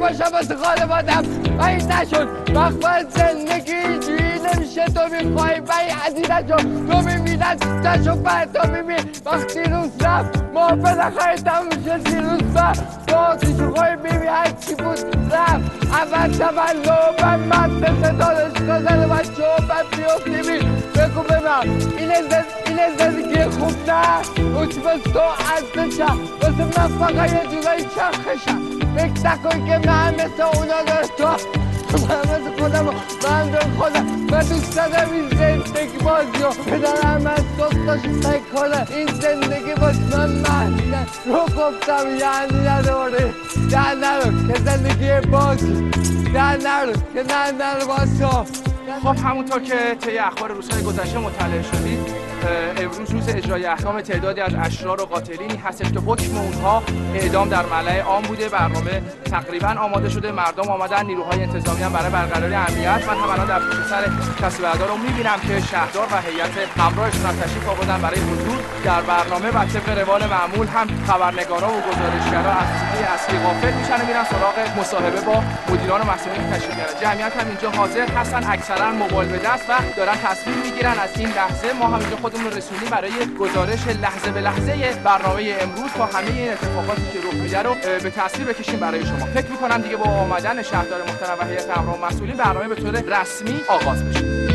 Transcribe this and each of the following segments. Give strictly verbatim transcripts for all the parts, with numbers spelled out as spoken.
باشم واسه خانوادم و این نشد. وقت باید زندگی اینجوری نمیشه. تو میخوای و این عزیز نشد. تو میبیند نشد باید تو میبین. وقتی روز رفت ما بالاخره تموم شد. دیروز رفت تو آتیشو خوی بیبی هرچی بود رفت. اول تولد من مدرسه دانشگاه زده و شعبت بیفتی بی. بگو ببر این زندگی خوب نه. اوچی بس تو عزشم واسه من فقط یه جورایی چرخشم. فکر نکن که من مثل اونا داره تو. من مثل خودم من داره خودم. من دوست دارم این زندگی بازیو پدرم من دوست داشت سعی کنه این زندگی باز من محنه رو گفتم یعنی نداره. نه نرو که زندگی بازی. نه نرو که نه نرو بازی. خب همونطور که طی اخبار روزهای گذشته مطلع شدید امروز روز اجرای احکام تعدادی از اشرار و قاتلینی هستش که حکم اونها اعدام در ملأ عام بوده. برنامه تقریبا آماده شده، مردم آمدن، نیروهای انتظامی هم برای برقراری امنیت. من هم الان در پشت سر کسب بردار رو میبینم که شهردار و هیئت همراهشون هم تشریف آوردن برای حضور در برنامه و طبق روال معمول هم خبرنگارا و گزارشگرا از سوژه اصلی غافل میشن و میرن سراغ مصاحبه با مدیران و مسئولین تشریف میارن. جمعیت هم اینجا حاضر هستن، اکثرا موبایل به دست و دارن تصویر میگیرن از این لحظه. ما هم اینجا خودمون رو رسونیم برای گزارش لحظه به لحظه برنامه امروز تا همه این اتفاقاتی که رخ میده رو به تصویر بکشیم برای شما. فکر می‌کنم دیگه با آمدن شهردار محترم و هیئت همراه و مسئولین برنامه به طور رسمی آغاز بشه.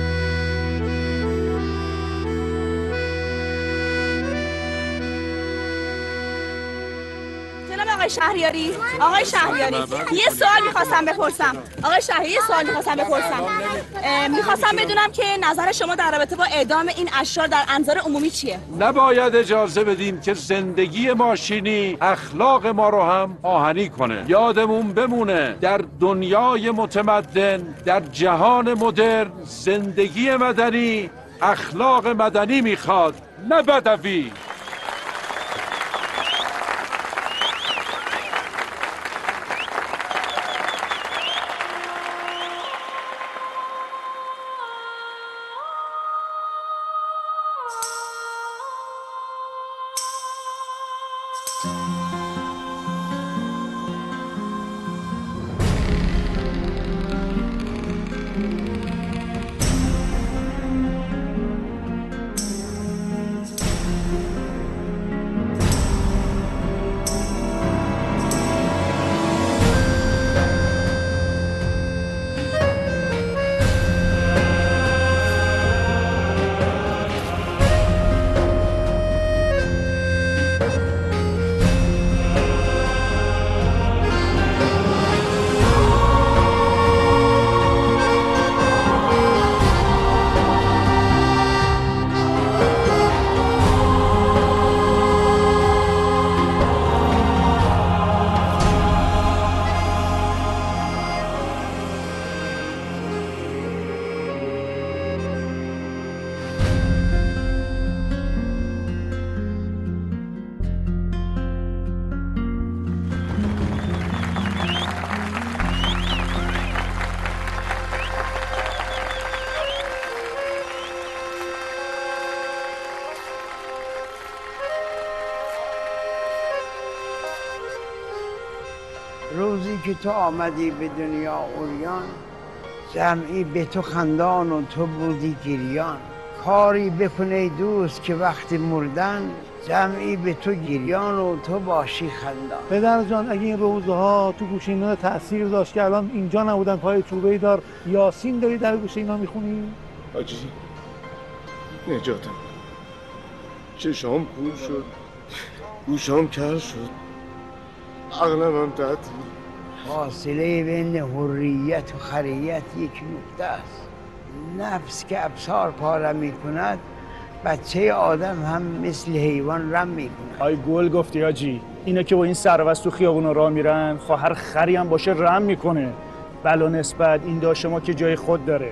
آقای شهریاری آقای شهریاری یه سوال میخواستم بپرسم. آقای شهریاری یه سوال میخواستم بپرسم. میخواستم بدونم که نظر شما در رابطه با اعدام این اشرار در انظار عمومی چیه؟ نباید اجازه بدیم که زندگی ماشینی اخلاق ما رو هم آهنی کنه. یادمون بمونه در دنیای متمدن، در جهان مدرن، زندگی مدنی اخلاق مدنی میخواد، نه بدوی. روزی که تو آمدی به دنیا اوریان، جمعی به تو خندان و تو بودی گریان. کاری بکنه دوست که وقتی مردن، جمعی به تو گریان و تو باشی خندان. پدر جان اگه این روزها تو گوش اینا تأثیر داشت که الان اینجا نبودن پای چوبه دار یاسین داری در گوش اینا میخونی؟ حاجی نجاتم، چشام کور شد، گوشام کر شد، عقلم هم تعطیل. فاصله بین حریت و خریت یک نقطه است. نفس که ابصار پاره می کند، بچه آدم هم مثل حیوان رم می کند. آی گل گفتی حاجی، اینا که با این سربست تو خیابون راه میرن، خواهر خری هم باشه رم میکنه. بلا نسبت این داشت ما که جای خود داره.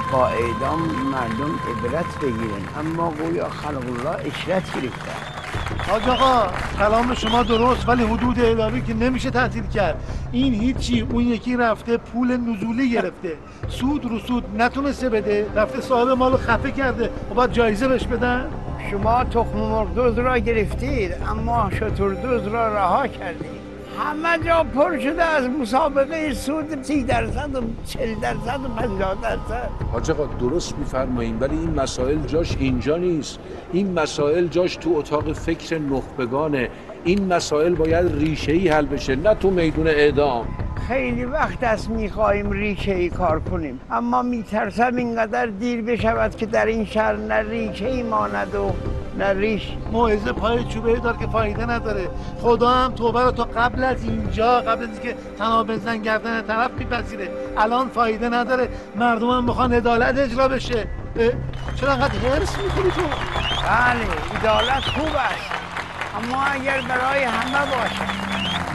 با اعدام مردم عبرت بگیرن، اما گویا خلق الله اشرت گرفته. حاج آقا کلام شما درست، ولی حدود اداری که نمیشه تعطیل کرد. این هیچی، اون یکی رفته پول نزولی گرفته، سود رو سود نتونسته بده، رفته صاحب مالو خفه کرده و باید جایزه بهش بدن. شما تخم مرغ دوز را گرفتید اما شتر دوز را رها کردید. همه جا پر شده از مسابقه سود سی درصد و چل درصد و پنجاه درصد. حاج آقا درست میفرمایین، ولی این مسائل جاش اینجا نیست. این مسائل جاش تو اتاق فکر نخبگانه. این مسائل باید ریشه‌ای حل بشه، نه تو میدون اعدام. خیلی وقت است میخواهیم ریشه‌ای کار کنیم، اما میترسم اینقدر دیر بشود که در این شهر نه ریشه‌ای ماند و نه ریش. موعظه پای چوبه دار که فایده نداره. خدا هم توبه رو تا قبل از اینجا، قبل از اینکه تناب بزن گردن طرف میپذیره. الان فایده نداره، مردم هم میخوان عدالت اجرا بشه. چرا انقدر حرص میکنی تو؟ بله عدالت خوب است، اما اگر برای همه باشه.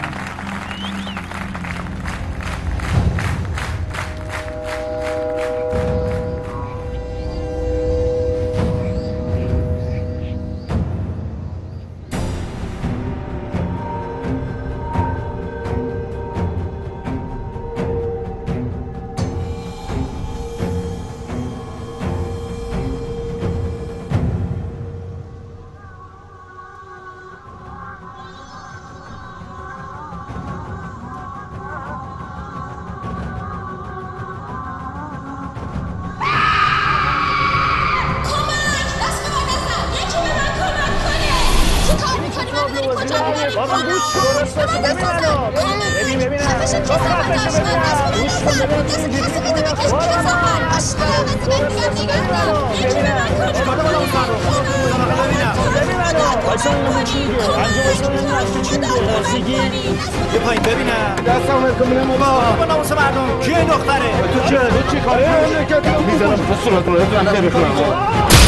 یه پایین ببینم دستم ول کن ببینم بابا با ناموس مردم کیه دختره تو چه چی کاری میذارم تو صورت رو تو نمیخوام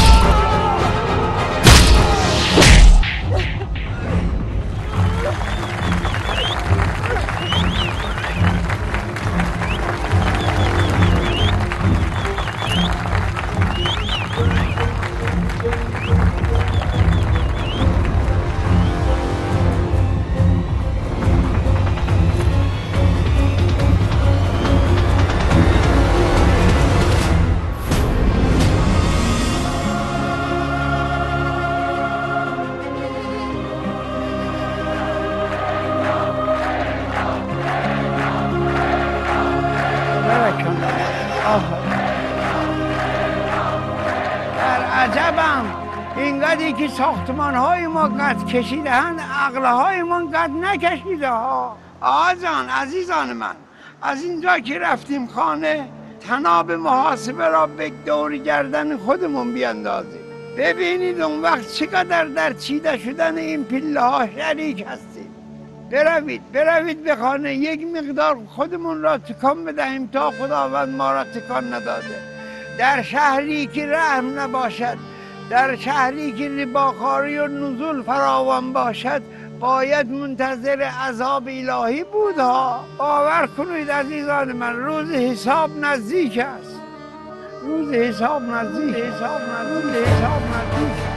که ساختمان های ما قد کشیدهند عقل های ما قد نکشیده ها. آقا جان عزیزان من، از اینجا که رفتیم خانه طناب محاسبه را به دور گردن خودمون بیاندازیم. ببینید اون وقت چقدر در چیده شدن این پله ها شریک هستیم. بروید بروید به خانه یک مقدار خودمون را تکان بدهیم تا خداوند ما را تکان نداده. در شهری که رحم نباشد، در شهری که رباخواری و نزول فراوان باشد، باید منتظر عذاب الهی بود ها. باور کنید عزیزان من، روز حساب نزدیک است. روز حساب نزدیک حساب نزدیک حساب نزدیک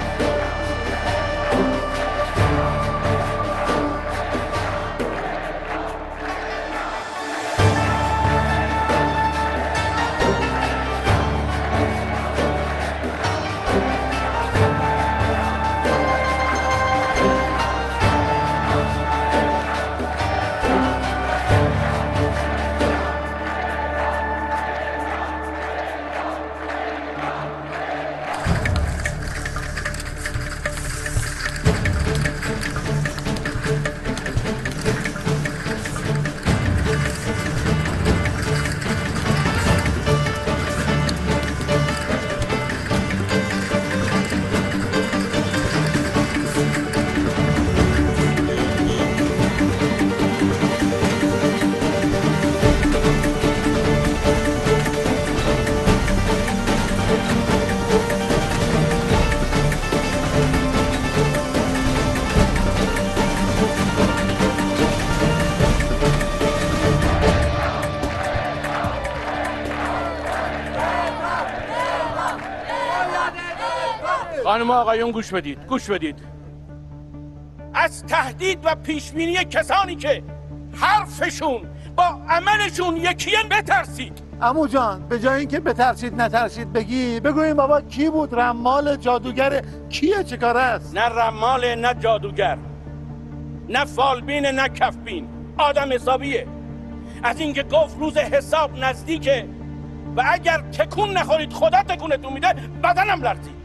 شما آقایون گوش بدید، گوش بدید. از تهدید و پیشبینی کسانی که حرفشون با عملشون یکیه بترسید. عمو جان به جای اینکه بترسید نترسید بگی بگوین بابا کی بود؟ رمال جادوگر کیه؟ چه کاره است؟ نه رمال، نه جادوگر، نه فالبین، نه کفبین، آدم حسابیه. از اینکه گفت روز حساب نزدیکه و اگر تکون نخورید خدا تکونتون میده، بدنم لرزید.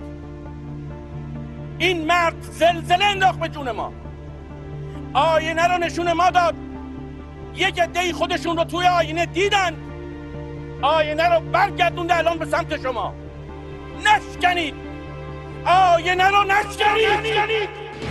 این مرد زلزله انداخت به جون ما، آینه رو نشون ما داد. یک عده‌ای خودشون رو توی آینه دیدن، آینه رو برگردونده الان به سمت شما. نشکنید آینه رو، نشکنید.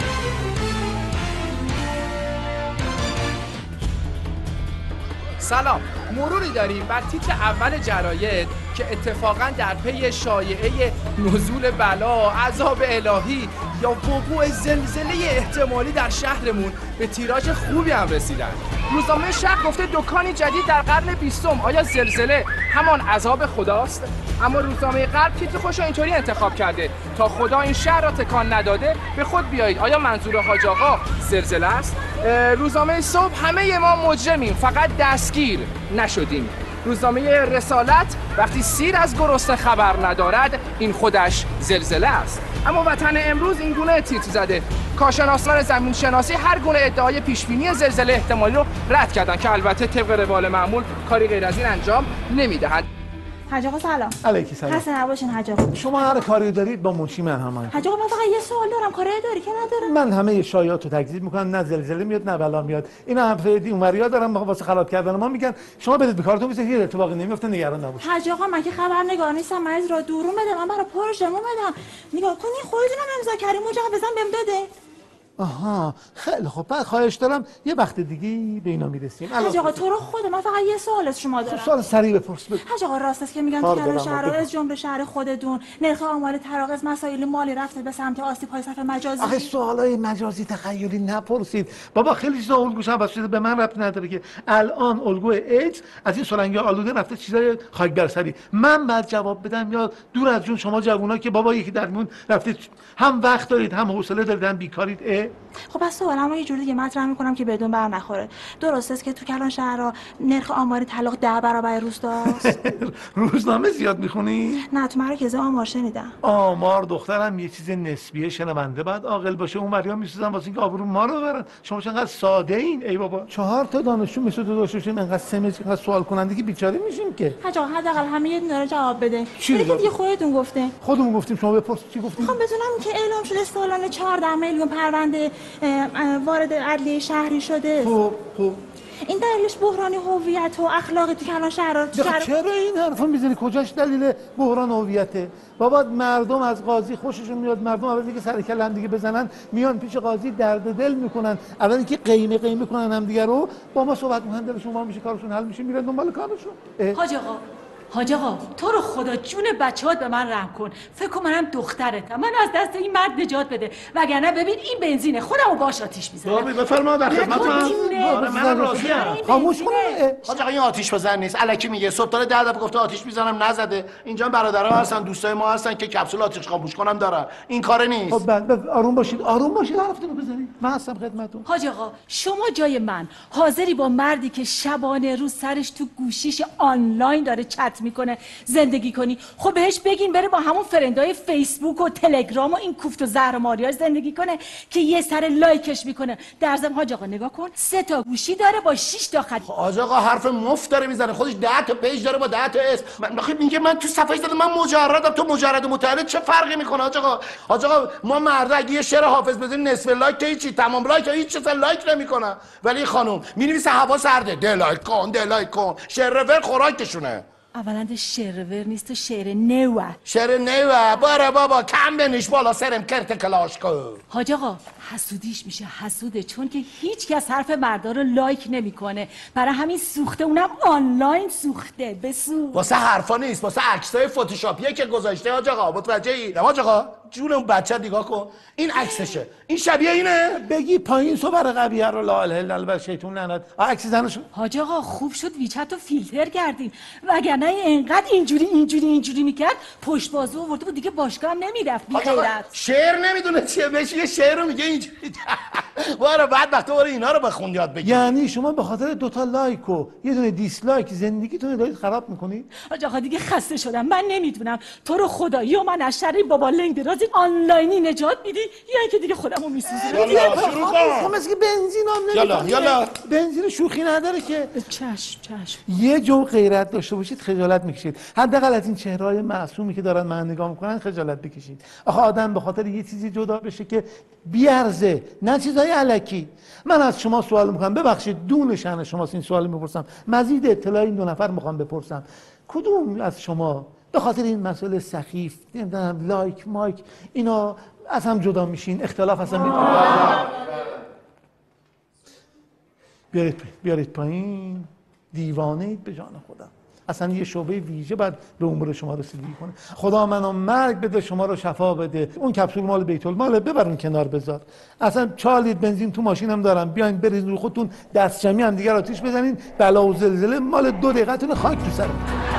سلام، مروری داریم بر تیتر اول جراید که اتفاقا در پی شایعه نزول بلا، عذاب الهی یا وقوع زلزله احتمالی در شهرمون به تیراژ خوبی هم رسیدن. روزنامه شهر گفته دکانی جدید در قرن بیستم. آیا زلزله همان عذاب خداست؟ اما روزنامه غرب تیتر خوش رو اینطوری انتخاب کرده: تا خدا این شهر را تکان نداده به خود بیایید. آیا منظور حاج آقا زلزله است؟ روزنامه صبح: همه ما مجرمیم فقط دستگیر نشدیم. روزنامه رسالت: وقتی سیر از گرسنه خبر ندارد این خودش زلزله است. اما وطن امروز این گونه تیتر زده: کارشناسان زمین شناسی هر گونه ادعای پیشبینی زلزله احتمالی رو رد کردن که البته طبق روال معمول کاری غیر از این انجام نمیدهند. حاج آقا سلام. علیکی سلام. خسته نباشین حاج آقا. شما هر کاری دارید با منشی من هم. حاج آقا من فقط یه سوال دارم، کاری داری که ندارم؟ من همه شایعات رو تکذیب میکنم، نه زلزله میاد نه بلا میاد. اینا هم فیدی اونوریا دارن واسه خراب کردن ما میگن شما برید به کارتون، میشه هیچ اتفاقی نمیفته، نگران نباشید. حاج آقا من که خبرنگار نیستم، من از را دورون بده، من برای پروژه اومدم. نگاه کنین خودتونم امضا کردین، مجاب بزن بهم داده. آها خیلی خوب، بعد خواهش دارم یه وقت دیگه به اینا میرسیم. حاج آقا تو رو خود من فقط یه سوال از شما دارم. سوال سریع بپرس. حاج آقا راست است که میگن تو کلان شهر از جمله شهر خودتون نرخ آمار تراغز مسائل مالی رفته به سمت آسیب‌های صف مجازی؟ آخه سوالای مجازی تخیلی نپرسید بابا، خیلی چیزا الگوش هم واسه به من ربط نداره که الان الگوی ایدز از این سرنگ آلوده رفته چیزای خاک برسری. من بعد جواب بدم یا دور از جون شما جوونا که بابا یکی درمون رفته، هم وقت دارید هم حوصله دارید هم بیکارید. خب پس سوالم یه جوری دیگه مطرح میکنم که بدون بر نخوره. درست است که تو کلان شهرها نرخ آمار طلاق ده برابر روستاست؟ روزنامه زیاد میخونی؟ نه تو مراکز آمار شنیدم. آمار دخترم یه چیز نسبیه، شنونده بعد عاقل باشه. اون مریا میسوزن واسه اینکه آبرو ما رو ببرن. شما چقدر ساده این. ای بابا چهار تا دانشجو مثل تو داشتیم انقدر سمج انقدر سوال کننده که بیچاره میشیم که. حاج آقا حداقل همه یه دونه جواب بده. چی دیگه خودتون گفته. خودمون گفتیم، شما بپرس چی گفتیم. میخوام بدونم که اعلام شده سالانه چهارده میلیون پرونده وارد عدلیه شهری شده. خب خب این دلیلش بحران هویت و اخلاقی تو کلان شهرها. چرا این حرفو میزنی؟ کجاش دلیل بحران هویته؟ بابا مردم از قاضی خوششون میاد، مردم اول اینکه سر کله هم دیگه بزنن میان پیش قاضی درد دل میکنن، اول اینکه قیمه قیمه کنن هم دیگه رو، با ما صحبت میکنن، دلشون وا میشه، کارشون حل میشه، میرن دنبال کارشون. حاج آقا حاج آقا تو رو خدا جون بچه‌هات به من رحم کن. فکر کنم منم دخترتم، من از دست این مرد نجات بده، وگرنه ببین این بنزینه خودمو باش آتیش میزنم. بابا بفرما در خدمتتون. آره من راضیم. خاموش کن. حاج آقا این آتیش بزن نیست، الکی میگه. صبح تا ده دفعه گفته آتیش میزنم نزده. اینجا برادرها هستن، دوستای ما هستن که کپسول آتیش خاموش کنم دارن. این کار نیست. خب بعد آروم باشید، آروم باشید، حرفتون رو بزنید. من هستم خدمتتون. حاج آقا شما جای من حاضری با مردی که شبانه روز سرش تو گوشیش آنلاین داره چت میکنه زندگی کنی؟ خب بهش بگین بره با همون فرندای فیسبوک و تلگرام و این کوفت و زهر و ماریاش زندگی کنه که یه سر لایکش میکنه. در ضمن حاج آقا نگاه کن، سه تا گوشی داره با شش تا خط. حاج آقا حرف مفت داره میزنه، خودش ده تا پیج داره با ده تا اسم. من بخیر میگه من تو صفحه زدم، من مجردم، تو مجرد و متعلق چه فرقی میکنه حاج آقا؟ حاج آقا ما مردا اگه یه شعر حافظ بزنیم نصف لایک تا هیچی، تمام لایک تا هیچ چیز لایک نمیکنه. ولی خانم مینویسه هوا سرده، ده لایک کن، ده لایک کن. شعر رور خوراکشونه. اولا شعرور نیست و شعر نوه. شعر نوه باره بابا، کم بنیش بالا سرم کرت کلاش کن. حاج آقا حسودیش میشه حسوده، چون که هیچ کس حرف مردا رو لایک نمیکنه، برای همین سوخته، اونم آنلاین سوخته. بسو واسه حرفا نیست، واسه عکسای فتوشاپیه که گذاشته حاج آقا. متوجهی؟ حاج آقا جون اون بچه نگاه کن. این عکسشه. این شبیه اینه؟ بگی پایین سو برای قبیه رو لا اله الا الله شیطون لعنت. عکس زنشو حاج آقا خوب شد ویچت رو فیلتر کردین، وگرنه اینقدر اینجوری اینجوری اینجوری میکرد پشت بازو آورده بود دیگه باشگاه هم نمیرفت. بی غیرت شعر نمیدونه چیه، بهش یه شعر رو میگه اینجوری. واره بعد وقت واره اینا رو بخون یاد بگیر. یعنی شما به خاطر دو تا لایک و یه دونه دیسلایک زندگیتون دارید خراب میکنید؟ حاج آقا دیگه خسته شدم، من نمیدونم تو رو خدایی و من از شر این بابا لنگ درازی آنلاینی نجات میدی یا اینکه دیگه خودمو میسوزونم. یالا شروع کن. مثل که بنزین هم نمیدونم. یالا یالا بنزین شوخی نداره که. چشم چشم. یه جو غیرت داشته باشید خجالت میکشید. حداقل از این چهره‌های معصومی که دارن من نگاه میکنن خجالت بکشید. آخه آدم به خاطر یه چیزی جدا بشه که بیارزه، نه چیزای الکی. من از شما سوال میکنم، ببخشید دون شأن شماست این سوال میپرسم، مزید اطلاع این دو نفر میخوام بپرسم. کدوم از شما به خاطر این مسئله سخیف، نمیدونم لایک مایک اینا از هم جدا میشین؟ اختلاف اصلا میتونه بیارید بیارید پایین. دیوانه اید به جان خودم. اصلا یه شعبه ویژه باید به امور شما رسیدگی کنه. خدا منو مرگ بده شما رو شفا بده. اون کپسول مال بیت المال ببرون کنار بذار. اصلا چهار لیتر بنزین تو ماشینم دارم، بیاین بریزین رو خودتون دست جمعی هم دیگه آتیش بزنین، بلا و زلزله مال دو دقیقه‌تون خاک تو سر.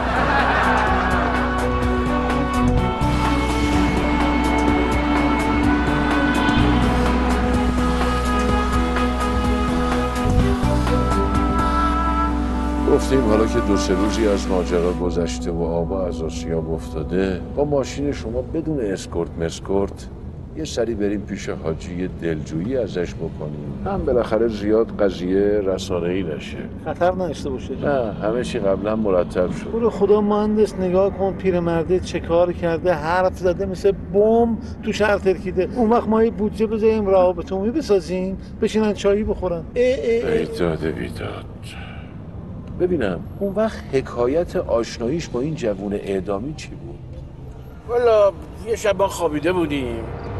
گفتیم حالا که دو سه روزی از ماجرا گذشته و آبا از آسیاب افتاده، با ماشین شما بدون اسکورت مسکورت یه سری بریم پیش حاجی دلجویی ازش بکنیم، هم بالاخره زیاد قضیه رسانه‌ای نشه، خطر نداشته باشه. نه همه چی قبلا مرتب شد. برو خدا مهندس نگاه کن پیرمرده چه کار کرده، حرف زده مثل بم تو شهر ترکیده. اون وقت ما یه بودجه بذاریم روابط عمومی بسازیم بشینن چایی بخورن. بیداد بیداد. ببینم اون وقت حکایت آشناییش با این جوون اعدامی چی بود؟ والا یه شب ما خوابیده بودیم،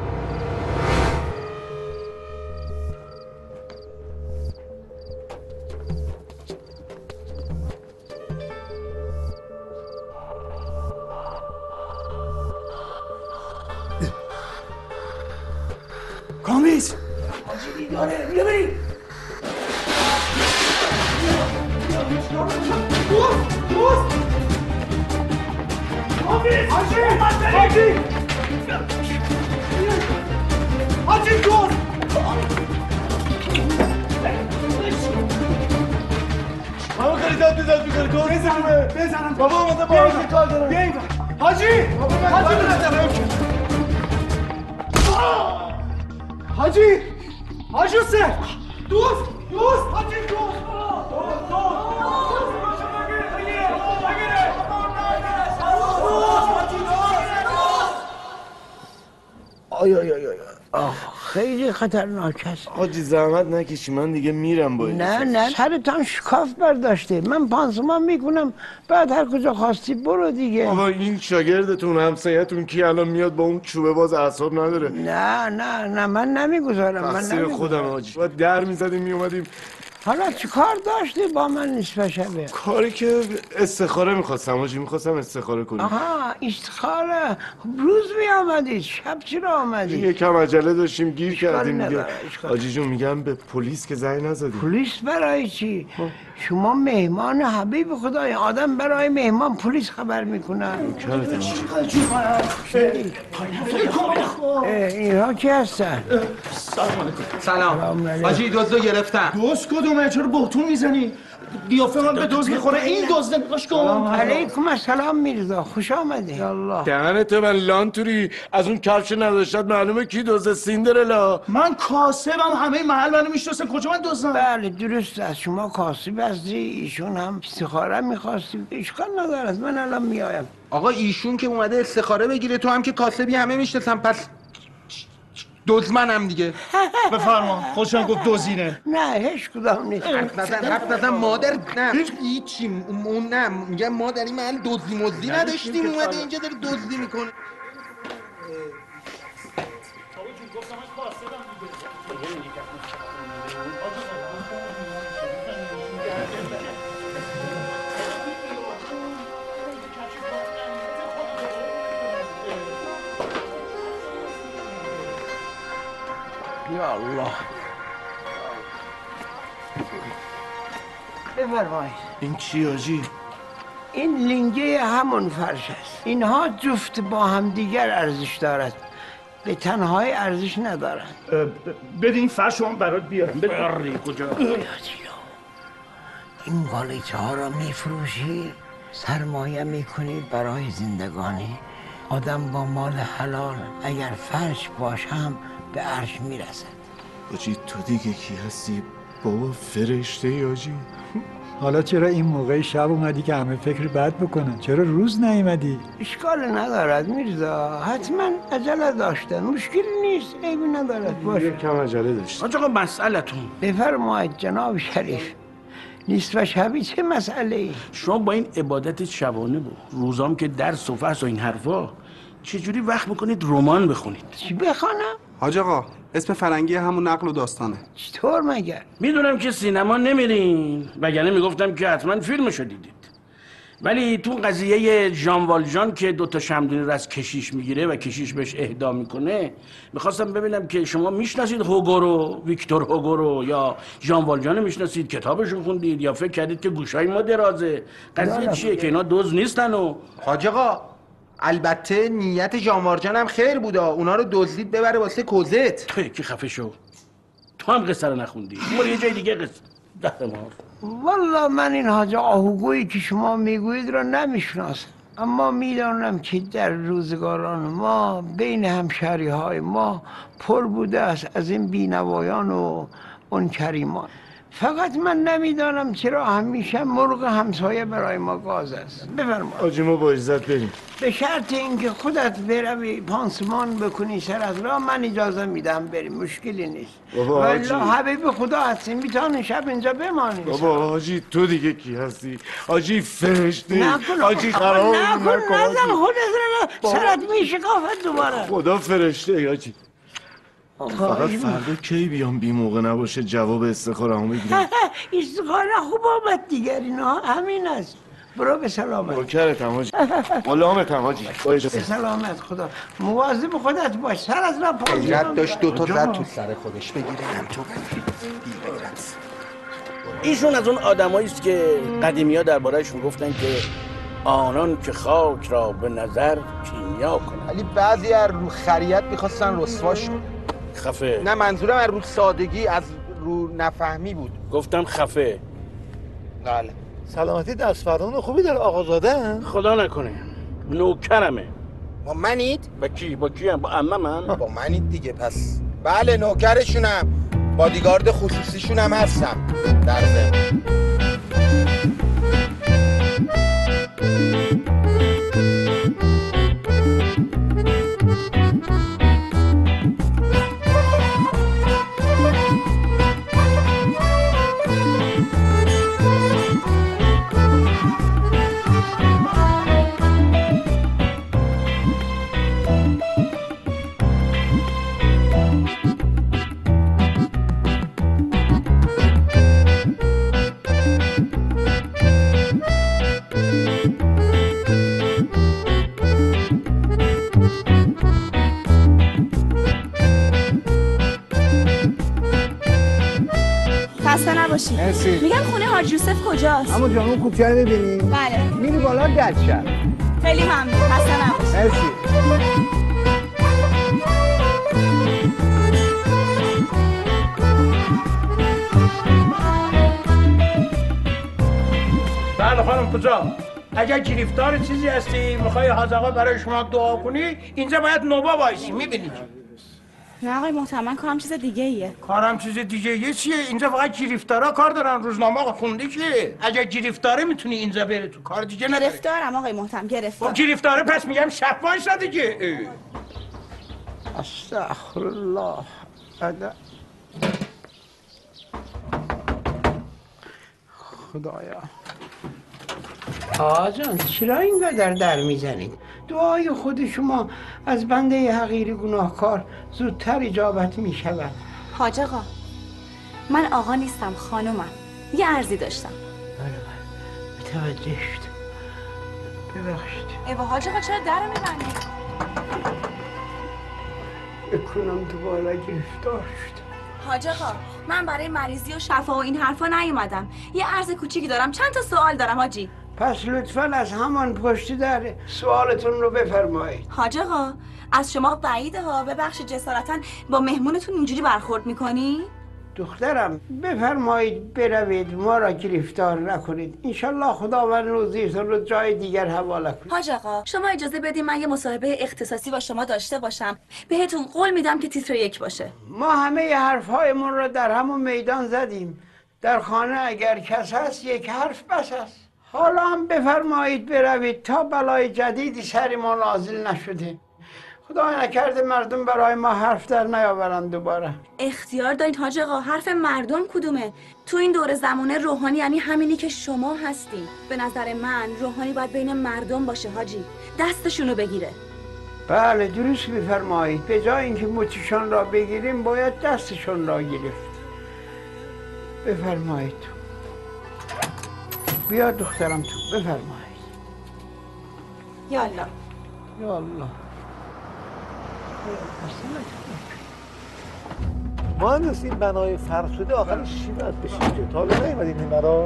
کامیز حاجی داره بیا بریم. دوست دوست کامیز حاجی حاجی حاجی دوست بابا کاری داد بیداد میکنی تو بزنم بزنم بابا آمده با این کار دارم بیایید حاجی حاجی حاجی حاجی حسین دوست دوست حاجی دوست آی آی آی آی آه خیلی خطرناک است. حاجی زحمت نکشی من دیگه میرم با این. نه نه سرتان شکاف برداشته، من پانسمان میکنم بعد هر کجا خواستی برو دیگه. آقا این شاگردتون همسایتون کی الان میاد با اون چوبه باز اعصاب نداره؟ نه نه نه من نمیگذارم. من تقصیر خودم حاجی. باید در میزدیم میومدیم. حالا چی کار داشتی با من نصف شبه؟ کاری که استخاره میخواستم حاجی، میخواستم استخاره کنیم. آها استخاره روز می آمدید شب چرا آمدید؟ یه کم عجله داشتیم گیر کردیم دیگه. حاجی جون میگم به پلیس که زنگ نزدی. پلیس برای چی؟ شما مهمان حبیب خدای، آدم برای مهمان پلیس خبر میکنه. اینها کی هستن؟ سلام حاجی دزدو گرفتن. دوست کدومه؟ چرا بهتون میزنی؟ قیافه من به دوز میخوره، این دوز نمیخواش کن. علیکم السلام میرزا، خوش آمده. یالله دهنت من لانتوری، از اون کفش نداشتد معلومه کی دوزه سیندرلا. من کاسبم، همه محل منو میشناسن، کجا من دوزم؟ بله درست است، شما کاسب هستی، ایشون هم استخاره میخواستی. اشکال ندارد من الان میایم. آقا ایشون که اومده استخاره بگیره، تو هم که کاسبی همه میشناسن، پس دزمنم دیگه. بفرما. خودشان گفت دزینه. نه هیچ کدام نیست. حرف نزن حرف نزن مادر. نه هیچی اون نه میگم ما در این محل دزدی مزدی نداشتیم، اومده اینجا داره دزدی میکنه. الله. بفرمایید. این چی آجی؟ این لنگه همون فرش است. اینها جفت با هم دیگر ارزش دارد، به تنهایی ارزش ندارد. بده این فرش رو برات بیارم. بری کجا؟ این گالیچه ها را میفروشی، سرمایه میکنی برای زندگانی. آدم با مال حلال اگر فرش باشم به عرش میرسد. آجی تو دیگه کی هستی؟ بابا فرشته ای آجی. حالا چرا این موقع شب اومدی که همه فکر بد بکنن؟ چرا روز نیومدی؟ اشکال ندارد میرزا، حتما عجله داشتن، مشکلی نیست، عیبی ندارد. باشه کم عجله داشت. آقا مسئلتون بفرمایید جناب شریف. نیست و شبی چه مسئله ای؟ شما با این عبادت شبانه بود، روزام که درس و فحص و این حرفا، چجوری وقت میکنید رمان بخونید؟ چی بخوانم؟ حاج آقا اسم فرنگی همون نقل و داستانه. چطور مگر؟ میدونم که سینما نمیرین، وگرنه میگفتم که حتما فیلمشو دیدید. ولی تو قضیه ژان والژان که دوتا شمدونی رو از کشیش میگیره و کشیش بهش اهدا میکنه، میخواستم ببینم که شما میشناسید هوگو رو، ویکتور هوگو رو، یا ژان والژان رو میشناسید، کتابشون خوندید، یا فکر کردید که گوشای ما درازه؟ قضیه چیه که اینا دوز نیستن؟ و حاج آقا البته نیت ژان والژان هم خیر بوده، اونا رو دزدید ببره واسه کوزت. تو یکی خفه شو، تو هم قصه رو نخوندی، ما یه جای دیگه قصه ده مار. والله من این حاج آهوگویی که شما میگویید را نمیشناسم، اما میدانم که در روزگاران ما بین همشهری های ما پر بوده است از این بینوایان و اون کریمان. فقط من نمیدانم چرا همیشه مرغ همسایه برای ما گاز است. بفرمایید. آجی ما با عزت بریم. به شرط اینکه خودت بروی پانسمان بکنی سر از راه، من اجازه میدم بریم، مشکلی نیست. بابا والله حاجی حبیب خدا هستیم، میتونی شب اینجا بمانی. بابا حاجی تو دیگه کی هستی؟ حاجی فرشته. نکن حاجی خراب نکن نکن. نزن خودت رو سرت میشکافت دوباره. خدا فرشته حاجی. فقط خواهی فردا کی بیام بی موقع نباشه جواب استخاره‌مو بگیرم. استخاره خوب آمد دیگر، اینا همین است. برو به سلامت. نوکرتم حاجی. غلامتم حاجی. به سلامت خدا. مواظب خودت باش، سر از راه پایین. غیرت داشت دو تا زد تو سر خودش بگیرم تو. ایشون از اون آدمایی است که قدیمی‌ها درباره‌شون گفتن که آنان که خاک را به نظر کیمیا کنند. ولی بعضی از رو خریت می‌خواستن رسواش. خفه. نه منظورم از رو سادگی، از رو نفهمی بود. گفتم خفه. بله. سلامتی دست فرمان خوبی داره آقازاده. خدا نکنه نوکرمه. با منید؟ با کی؟ با کی هم؟ با عمم؟ با منید دیگه. پس بله نوکرشونم، بادیگارد خصوصیشونم هستم در ضمن. مرسی. میگم خونه حاج یوسف کجاست؟ همون جامون کوچه رو ببینیم. بله. میری بالا در شهر. خیلی ممنون. خسته نباشید. مرسی. بله خانم کجا؟ اگر گرفتار چیزی هستی میخوای حاج آقا برای شما دعا کنی، اینجا باید نوبا وایسی. میبینید؟ نه آقای محترم، من کارم چیز دیگه ایه. کارم چیز دیگه ایه چیه؟ اینجا فقط گرفتارا کار دارن. روزنامه خوندی که اگه گرفتاره میتونی اینجا بری تو، کار دیگه نداره. گرفتارم آقای محترم، گرفتار. خب گرفتاره پس میگم شب وایسا دیگه. استغفر الله. خدایا. آقا جان چرا اینقدر در میزنید؟ دعای خود شما از بنده حقیر گناهکار زودتر اجابت می شود. حاج آقا من آقا نیستم، خانومم. یه عرضی داشتم. بله بله متوجه شد. ببخشید. ایوا حاج آقا چرا در رو میبندید؟ بکنم دوباره گرفتار شد. حاج آقا من برای مریضی و شفا و این حرفا نیومدم. یه عرض کوچیکی دارم، چند تا سوال دارم حاجی. پس لطفاً از همان پشت در سوالتون رو بفرمایید. حاج آقا از شما بعیده ها، ببخشید جسارتاً با مهمونتون اینجوری برخورد میکنی؟ دخترم بفرمایید بروید، ما را گرفتار نکنید. انشالله خداوند روزیتون رو جای دیگر حواله کنید. حاج آقا شما اجازه بدید من یه مصاحبه اختصاصی با شما داشته باشم، بهتون قول میدم که تیتر یک باشه. ما همه حرفهایمون را در همون میدان زدیم. در خانه اگر کس هست یک حرف بس است. حالا هم بفرمایید بروید تا بلای جدیدی سر ما نازل نشده. خدا نکرده مردم برای ما حرف در نیاورند دوباره. اختیار دارید حاج آقا. حرف مردم کدومه؟ تو این دور زمانه روحانی یعنی همینی که شما هستی. به نظر من روحانی باید بین مردم باشه حاجی، دستشونو بگیره. بله درست بفرمایید. به جای اینکه مچشان را بگیریم باید دستشون را گرفت. بفرمایید. بیا دخترم تو بفرمایید. یالا یالا. مهندس این بنای فرسوده آخرش چی باید بشه؟ تا حالا نیومدین این برا؟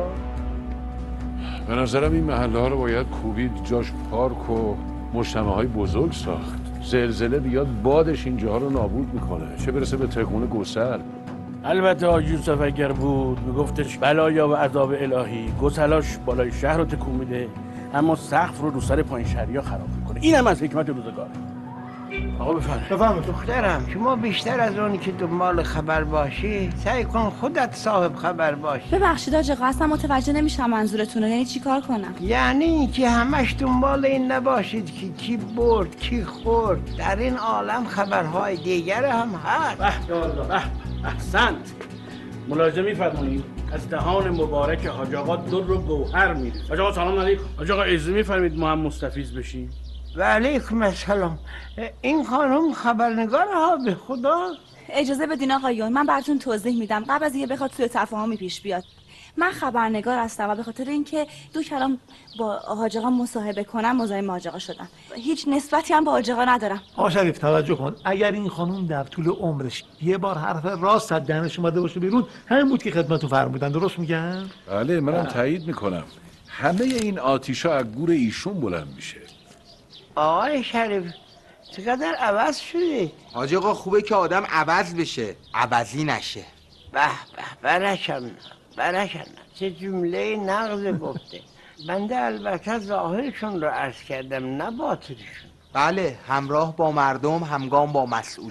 به نظرم این محله ها رو باید کوبید، جاش پارک و مجتمع های بزرگ ساخت. زلزله بیاد بادش اینجاها رو نابود میکنه، چه برسه به تکون گسل. البته حاج یوسف اگر بود میگفتش بلایا و عذاب الهی، گسلاش بالای شهر رو تکون میده اما سقف رو رو سر پایین شهریا خراب میکنه. اینم از حکمت روزگاره. آقا بفرمایید. بفرمایید دخترم، شما بیشتر از اونی که دنبال خبر باشی سعی کن خودت صاحب خبر باشی. ببخشید حاج آقا اصلا متوجه نمیشم منظورتون رو، یعنی چیکار کنم؟ یعنی اینکه همش دنبال این نباشید که کی برد کی خورد. در این عالم خبرهای دیگر هم هست. به به احسنت. ملاحظه میفرمایید از دهان مبارک حاج آقا در و گوهر میره. حاج آقا سلام علیکم. حاج آقا اجازه میفرمایید ما هم مستفیض بشیم؟ و علیکم السلام. این خانم خبرنگار ها به خدا؟ اجازه بدین آقایون من براتون توضیح میدم قبل از اینکه بخواد سوء تفاهمی پیش بیاد. من خبرنگار هستم و به خاطر اینکه دو کلام با حاج آقا مصاحبه کنم مزاحم حاج آقا شدم. هیچ نسبتی هم با حاج آقا ندارم. آقا شریف توجه کن، اگر این خانم در طول عمرش یه بار حرف راست از دهنش اومده باشه بیرون، همین بود که خدمتتون فرمودن. درست میگم؟ بله منم تایید میکنم. همه این آتیشا از گور ایشون بلند میشه. آقای شریف چقدر عوض شدی؟ حاج آقا خوبه که آدم عوض بشه، عوضی نشه. به به برکن برکن. چه جمله نغز گفته. بنده البته ظاهرشون رو عرض کردم نه باطنشون. بله همراه با مردم همگام با مسئولی.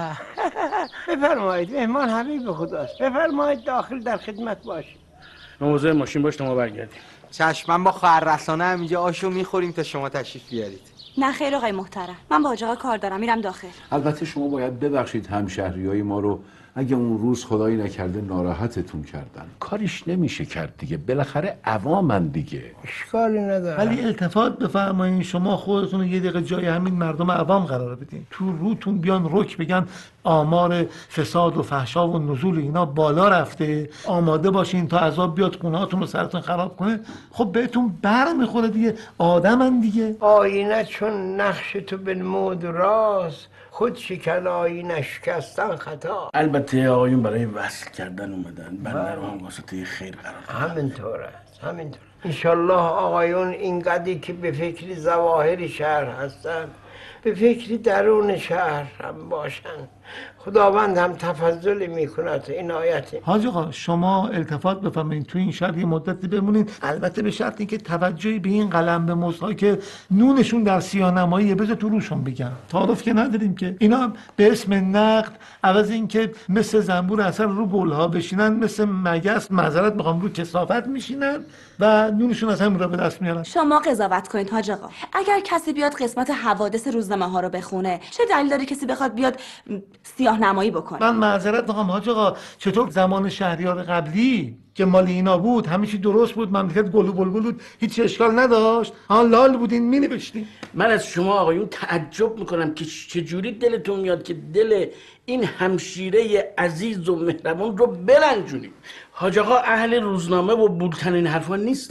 بفرمایید مهمان حبیب خداست. بفرمایید داخل در خدمت باشید. موضوع ماشین باش تا ما برگردیم. چشم من با خواهررسانه هم اینجا آشو میخوریم تا شما تشریف بیارید. نه خیر آقای محترم، من با حاج آقا کار دارم میرم داخل. البته شما باید ببخشید همشهریای ما رو اگه اون روز خدایی نکرده ناراحتتون کردن. کاریش نمیشه کرد دیگه، بالاخره عوامن دیگه. اشکالی نداره. ولی التفات بفرمایید شما خودتون رو یه دقیقه جای همین مردم عوام قرار بدین. تو روتون بیان رک بگن آمار فساد و فحشا و نزول اینا بالا رفته، آماده باشین تا عذاب بیاد خونه‌هاتون رو سرتون خراب کنه. خب بهتون بر میخوره دیگه، آدمن دیگه. آینه چون نقش تو بنمود راست، خود شکن آینه شکستن خطا. البته آقایون برای وصل کردن اومدن، بنده رو هم واسطه خیر قرار دادن. همینطور است همینطور. انشالله آقایون اینقدری که به فکر ظواهر شهر هستن به فکر درون شهر هم باشن. خداوند هم تفضل میکند عنایت. حاج آقا شما التفات بفرمایید تو این شهر یه مدتی بمونید، البته به شرط اینکه توجهی به این قلم به موضوعی که نونشون در سیاه‌نماییه بذار تو روشون بگم. تعارف که نداریم که اینا به اسم نقد عوض اینکه مثل زنبور اصلا رو بولها بشینن، مثل مگس معذرت میخوام رو کثافت میشینن و نونشون از همین را به دست میارن. شما قضاوت کنید حاج آقا. اگر کسی بیاد قسمت حوادث روزنامه ها رو بخونه چه دلیل داره کسی بخواد بیاد سیاه نمایی بکنه؟ من معذرت میخوام حاج آقا، چطور زمان شهریار قبلی که مال اینا بود همه چی درست بود، مملکت گل و بلبل بود، هیچ اشکال نداشت، ها لال بودین مینوشتین. من از شما آقایون تعجب میکنم که چجوری دلتون میاد که دل این همشیره عزیز و مهربان رو بلنجونید. حاج آقا اهل روزنامه و بولتن این حرفا نیستن.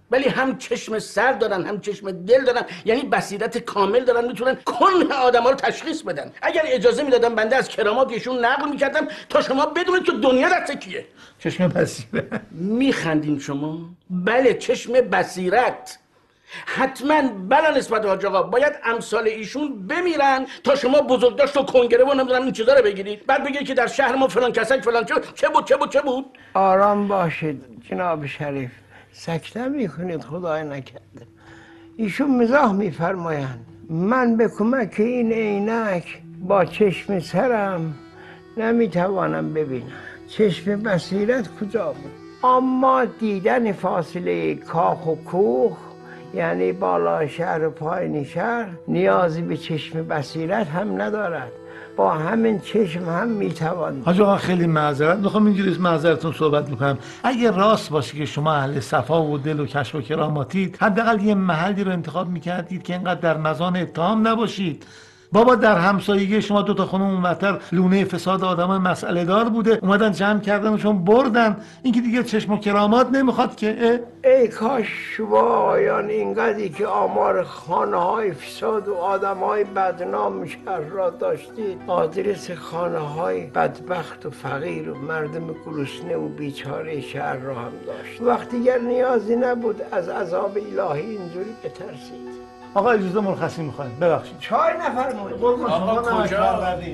ولی هم چشم سر دارن هم چشم دل دارن، یعنی بصیرت کامل دارن، میتونن کل آدما رو تشخیص بدن. اگر اجازه میدادم بنده از کرامات ایشون نقل میکردم تا شما بدونید که دنیا دست کیه. چشم بصیرت. میخندین شما؟ بله چشم بصیرت. حتما بلا نسبت حاج آقا باید امثال ایشون بمیرن تا شما بزرگداشت و کنگره و نمیدونم این چیزا رو بگیرید، بعد بگید که در شهر ما فلان کسک فلان چه چه بود چه بود چه بود. آرام باشید جناب شریف، سکته میکنید خدای نکرده. ایشون مزاح میفرمایند. من به کمک این عینک با چشم سرم نمیتوانم ببینم. چشم بصیرت کجا بود؟ اما دیدن فاصله کاخ و کوه، یعنی بالا شهر و پایین شهر، نیازی به چشم بصیرت هم ندارد. با همین چشم هم میتوانید. حاج آقا خیلی معذرت میخوام، اینجوری معذرتون صحبت میکنم. اگه راست باشه که شما اهل صفا و دل و کشف و کراماتید، حداقل یه محلی رو انتخاب میکردید که اینقدر در مزان اتهام نباشید. بابا در همسایگی شما دو تا خونه اونورتر لونه فساد آدم مسئله دار بوده، اومدن جمع کردنشون بردن. این که دیگه چشم و کرامات نمیخواد که. ای کاش شما آیان اینقدری که آمار خانه های فساد و آدم های بدنام شهر را داشتید، آدرس خانه های بدبخت و فقیر و مردم گرسنه و بیچاره شهر را هم داشت. وقتی دیگر نیازی نبود از عذاب الهی اینجوری بترسید. آقا اجازه مرخصی میخوایم، ببخشید. چای نفرمایید. آقا کجا؟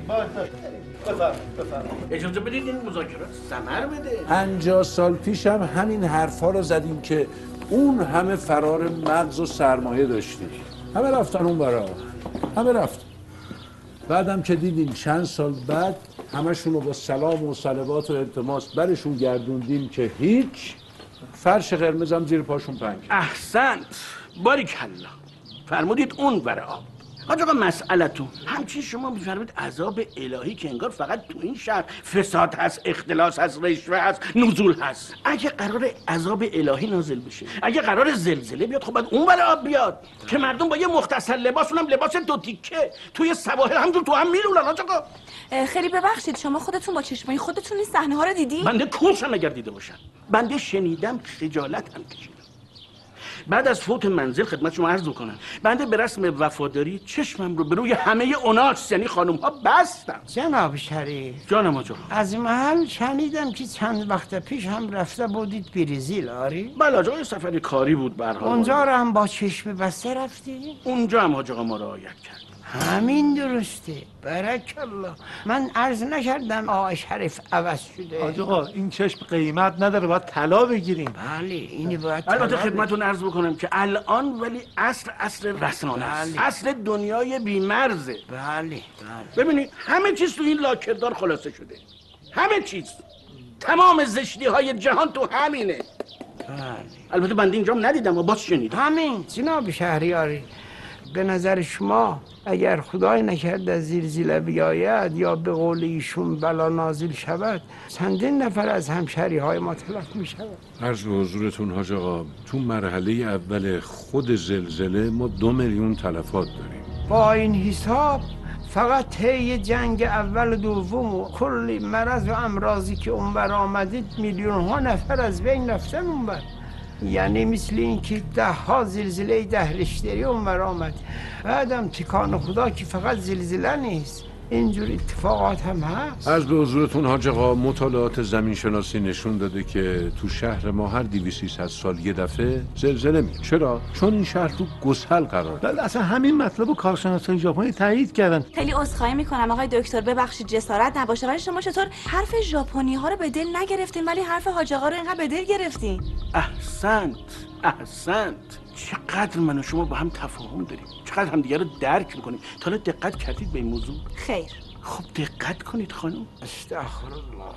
بفرمایید بفرمایید. اجازه بدید این مذاکرات ثمر بده. پنجاه سال پیش هم همین حرفا رو زدیم که اون همه فرار مغز و سرمایه داشتیم. همه رفتن اون برا. همه رفتن. بعدم که دیدیم چند سال بعد همشون رو با سلام و صلوات و التماس برشون گردوندیم که هیچ، فرش قرمزم زیر پاشون پنگ. احسنت. باریکلا. فرمودید اون برای آب. حاج آقا مسئلتون همچین شما میفرمید عذاب الهی که انگار فقط تو این شهر فساد هست، اختلاس هست، رشوه هست، نزول هست. اگه قرار عذاب الهی نازل بشه، اگه قرار زلزله بیاد، خب باید اون برای آب بیاد که مردم با یه مختصر لباس، اونم لباس دو تیکه، توی سواحل همجور تو هم میلولن. حاج آقا خیلی ببخشید، شما خودتون با چشمای خودتون این صحنه ها رو دیدین؟ بنده کوشم اگر دیده باشم. بنده شنیدم، خجالت هم کشیدم. بعد از فوت منزل خدمت شما عرض بکنم، بنده به رسم وفاداری چشمم رو به روی همه اوناس یعنی خانم ها بستم. جناب شریف، جانم آجا، از محل شنیدم که چند وقت پیش هم رفته بودید برزیل. آری؟ بله آجا، سفر کاری بود به هر حال. اونجا رو هم با چشم بسته رفتی؟ اونجا هم آجا ما رعایت کرد. همین درسته. بارک الله. من عرض نکردم آقای شریف عوض شده. حاج آقا این چشم قیمت نداره، باید طلا بگیریم. بله اینی باید. البته خدمتتون عرض بکنم که الان ولی اصل اصل رسانه است. اصل دنیای بی‌مرزه. بله بله. ببینید همه چیز تو این لاکردار خلاصه شده. همه چیز. تمام زشتی های جهان تو همینه. بله. البته بنده اینجام ندیدم و باز شنیدم. همین جناب شهریاری، به نظر شما اگر خدای نکرده زلزله بیاید یا به قول ایشون بلا نازل شود، چندین نفر از همشهری های ما تلف می شود؟ عرض به حضورتون حاج آقا، تو مرحله اول خود زلزله ما دو میلیون تلفات داریم. با این حساب فقط طی جنگ اول و دوم و کلی مرض و امراضی که اونور آمدید میلیون ها نفر از بین رفتن اونور. یعنی مثل این که ده ها زلزله ده ریشتری اونور آمد. بعدم تکان خدا که فقط زلزله نیست، اینجور اتفاقات هم هست. عرض به حضورتون حاج آقا، مطالعات زمین شناسی نشون داده که تو شهر ما هر دویست سیصد سال یه دفعه زلزله میاد. چرا؟ چون این شهر تو گسل قرار داره. اصلا همین مطلب رو کارشناسای ژاپنی تایید کردن. خیلی عذرخواهی میکنم آقای دکتر، ببخشید جسارت نباشه، ولی شما چطور حرف ژاپنی ها رو به دل نگرفتین ولی حرف حاج آقا رو اینقدر به دل گرفتین؟ احسنت احسنت. چقدر من و شما با هم تفاهم داریم، چقدر هم دیگه رو درک میکنیم. تا حالا دقت کردید به این موضوع؟ خیر. خب دقت کنید خانم. استغفرالله.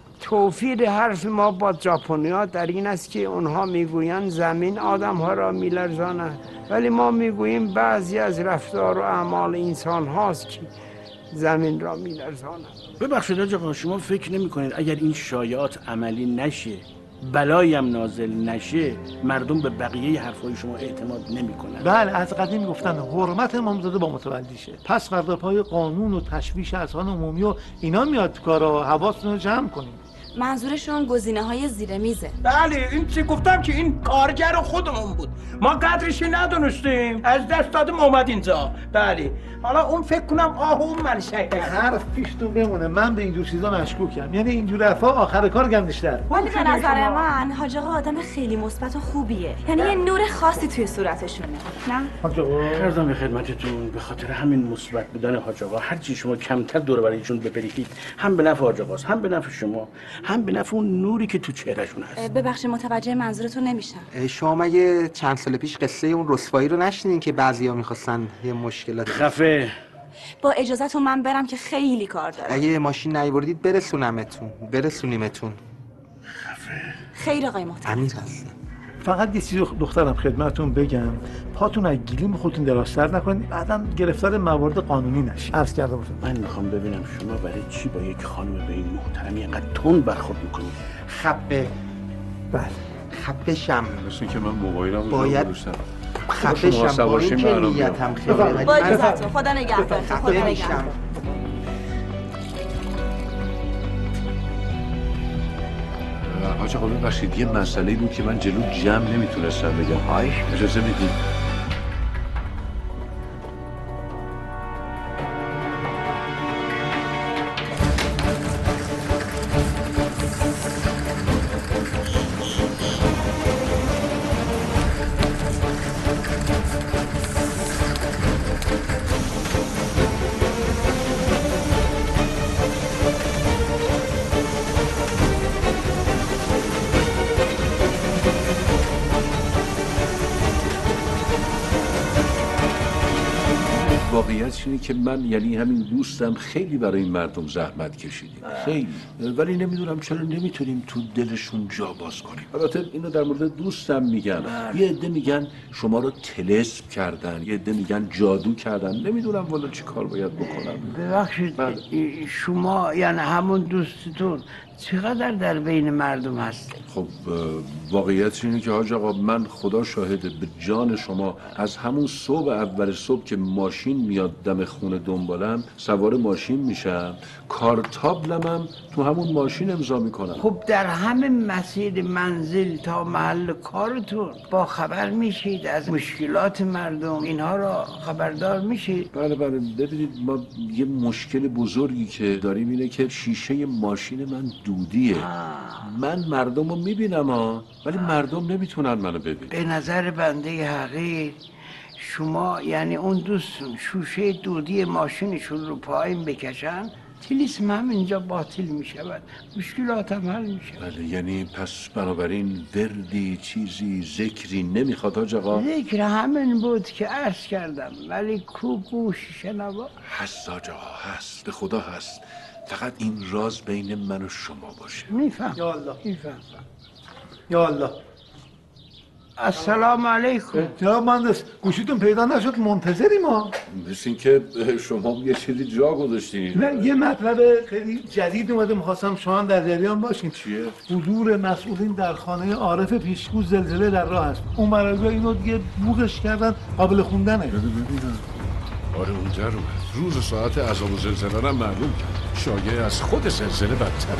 توفیر حرف ما با ژاپنی‌ها در این است که اونها میگویند زمین آدم ها را میلرزاند، ولی ما میگوییم بعضی از رفتار و اعمال انسان هاست که زمین را میلرزاند. ببخشید آقا، شما فکر نمی کنید اگر این شایعات عملی نشه، بلایی هم نازل نشه، مردم به بقیه حرفای شما اعتماد نمیکنن؟ بله، از قدیم گفتن حرمت امامزاده با متولیشه. پس فردا پای قانون و تشویش اذهان عمومی و اینا میاد تو کارا، حواستون رو جمع کنید. منظورشون گزینه‌های زیر میزه. بله این چی گفتم که این کارگر خودمون بود، ما قدرشی ندونستیم، از دست دادیم اومد اینجا. بله حالا اون فکر کنم آه اون منشه. حرف پیشتون بمونه، من به اینجور چیزا مشکوکم، یعنی اینجور حرفا آخر کار گندشتر. ولی به نظر من حاج آقا آدم خیلی مثبت و خوبیه، یعنی یه نور خاصی توی صورتشونه. نه حاج آقا عرضم به خدمتتون، به خاطر همین مثبت بودن حاج آقا هر چی شما کمتر دور برای ایشون بپریخید هم به نفع حاج آقاست، هم به نفع شما، هم به نفع اون نوری که تو چهرهشون هست. ببخشید متوجه منظورتون نمیشم. شما مگه چند سال پیش قصه اون رسوایی رو نشنیدین که بعضیا میخواستن یه مشکلات خفه؟ با اجازهتون من برم که خیلی کار دارم. اگه ماشین نیوردید برسونمتون، برسونیمتون. خفه. خیر آقای محترم. امیر هستم. فقط یه چیزی دخترم خدمتتون بگم، پاتون از گلیم خودتون درازتر نکنید، بعداً گرفتار موارد قانونی نشید. عرض کردم من میخوام ببینم شما برای چی با یک خانم به این محترمی اینقدر تند برخورد میکنید؟ خپه. بله. خپه شم. مثل که من موبایلم باید خپه شم با این که نیتم خیلی. با اجازهتون خدا نگهدار. خدا نگهدار. حاج آقا ببخشید یه مسئله بود که من جلو جمع نمیتونستم بگم. خواهش اجازه میدید؟ واقعیت اینه که من یعنی همین دوستم خیلی برای این مردم زحمت کشیدیم، خیلی، ولی نمیدونم چرا نمیتونیم تو دلشون جا باز کنیم. البته اینو در مورد دوستم میگن، یه عده میگن شما رو طلسم کردن، یه عده میگن جادو کردن، نمیدونم والا چی کار باید بکنم. ببخشید شما یعنی همون دوستتون چقدر در بین مردم هست؟ خب واقعیت اینه که حاج آقا من خدا شاهده به جان شما از همون صبح اول صبح که ماشین میاد دم خونه دنبالم سوار ماشین میشم، کارتابلمم تو همون ماشین امضا میکنم. خب در همین مسیر منزل تا محل کارتون با خبر میشید از مشکلات مردم، اینها را خبردار میشید؟ بله بله. ببینید ما یه مشکل بزرگی که داریم اینه که شیشه ماشین من دودیه. آه. من مردم رو میبینم ها، ولی مردم نمیتونن منو ببینن. به نظر بنده حقیر شما یعنی اون دوستون شوشه دودی ماشینشون رو پایین بکشن، تلیسم هم اینجا باطل میشود، مشکلات هم حل میشه. بله یعنی پس بنابراین وردی چیزی ذکری نمیخواد حاج آقا؟ ذکر همین بود که عرض کردم، ولی کو گوش شنوا؟ هست حاج آقا هست، به خدا هست، فقط این راز بین من و شما باشه. میفهم. یا الله میفهم. یا الله. السلام علیکم. جناب مهندس گوشیتون پیدا نشد، منتظری ما. مثل این که شما یه چیزی جا گذاشتین. نه یه مطلب خیلی جدید اومده، می‌خواستم شما در جریان باشین. چیه؟ حضور مسئولین در خانه عارف پیشگو زلزله در راه است. اون مرزا اینو دیگه بوقش کردن، قابل خوندنه. بده ببینم. آره اونجا رو روز و ساعت عذاب و زلزله رو معلوم کرد. شایعه از خود زلزله بدتر.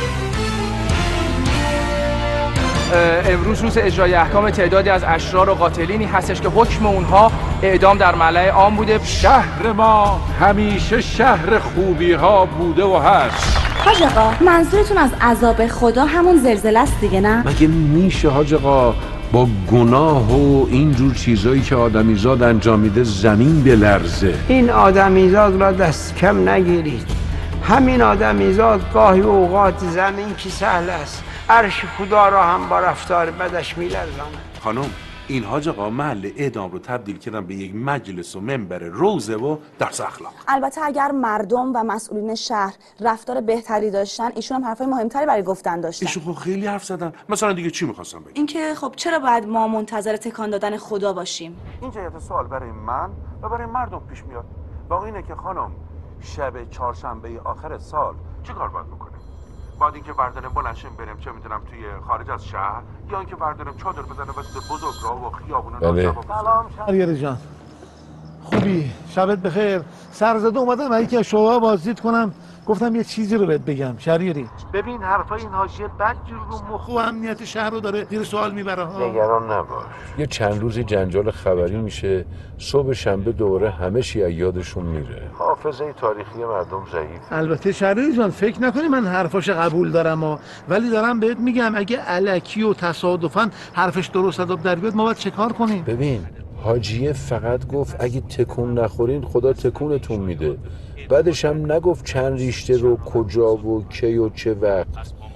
امروز روز اجرای احکام تعدادی از اشرار و قاتلینی هستش که حکم اونها اعدام در ملأ عام بوده. شهر ما همیشه شهر خوبی ها بوده و هست. حاج آقا منظورتون از عذاب خدا همون زلزله است دیگه نه؟ مگه میشه حاج آقا با گناه و اینجور چیزایی که آدمیزاد انجام میده زمین بلرزه؟ این آدمیزاد را دست کم نگیرید. همین آدمیزاد گاهی اوقات زمین که سهل است عرش خدا را هم با رفتار بدش میلرزاند. خانم این حاج آقا محل اعدام رو تبدیل کردن به یک مجلس و منبر روزه و درس اخلاق. البته اگر مردم و مسئولین شهر رفتار بهتری داشتن ایشون هم حرفای مهمتری برای گفتن داشتن. ایشون خب خیلی حرف زدن. مثلا دیگه چی می‌خواستم بگم؟ اینکه خب چرا باید ما منتظر تکان دادن خدا باشیم؟ این جهت سوال برای من و برای مردم پیش میاد. واقعا اینه که خانم شب چهارشنبه آخر سال چی کار باید بکنیم؟ بعد اینکه برداریم بلندشیم بریم چه میدونم توی خارج از شهر، یا اینکه برداریم چادر بزنیم وسط بزرگراه و خیابونا. بله. سلام شهریار جان، خوبی؟ شبت بخیر. سرزده اومدم یکی از شعبه‌ها بازدید کنم گفتم یه چیزی رو بهت بگم شهریاری. ببین حرفای این حاشیه بدجور رو مخ و امنیت شهر رو داره زیر سوال میبره ها. نگران نباش. یه چند روزی جنجال خبری میشه، صبح شنبه دوباره همه چی از یادشون میره. حافظه تاریخی مردم ضعیف. البته شهریاری جان فکر نکنی من حرفاش قبول دارم ها. ولی دارم بهت میگم اگه الکی و تصادفاً حرفش درست ادب در بیاد ما باید چه کار کنیم؟ ببین حاجیه فقط گفت اگه تکون نخورین خدا تکونتون میده. بعدش هم نگفت چند ریشته رو کجا و کی و چه وقت.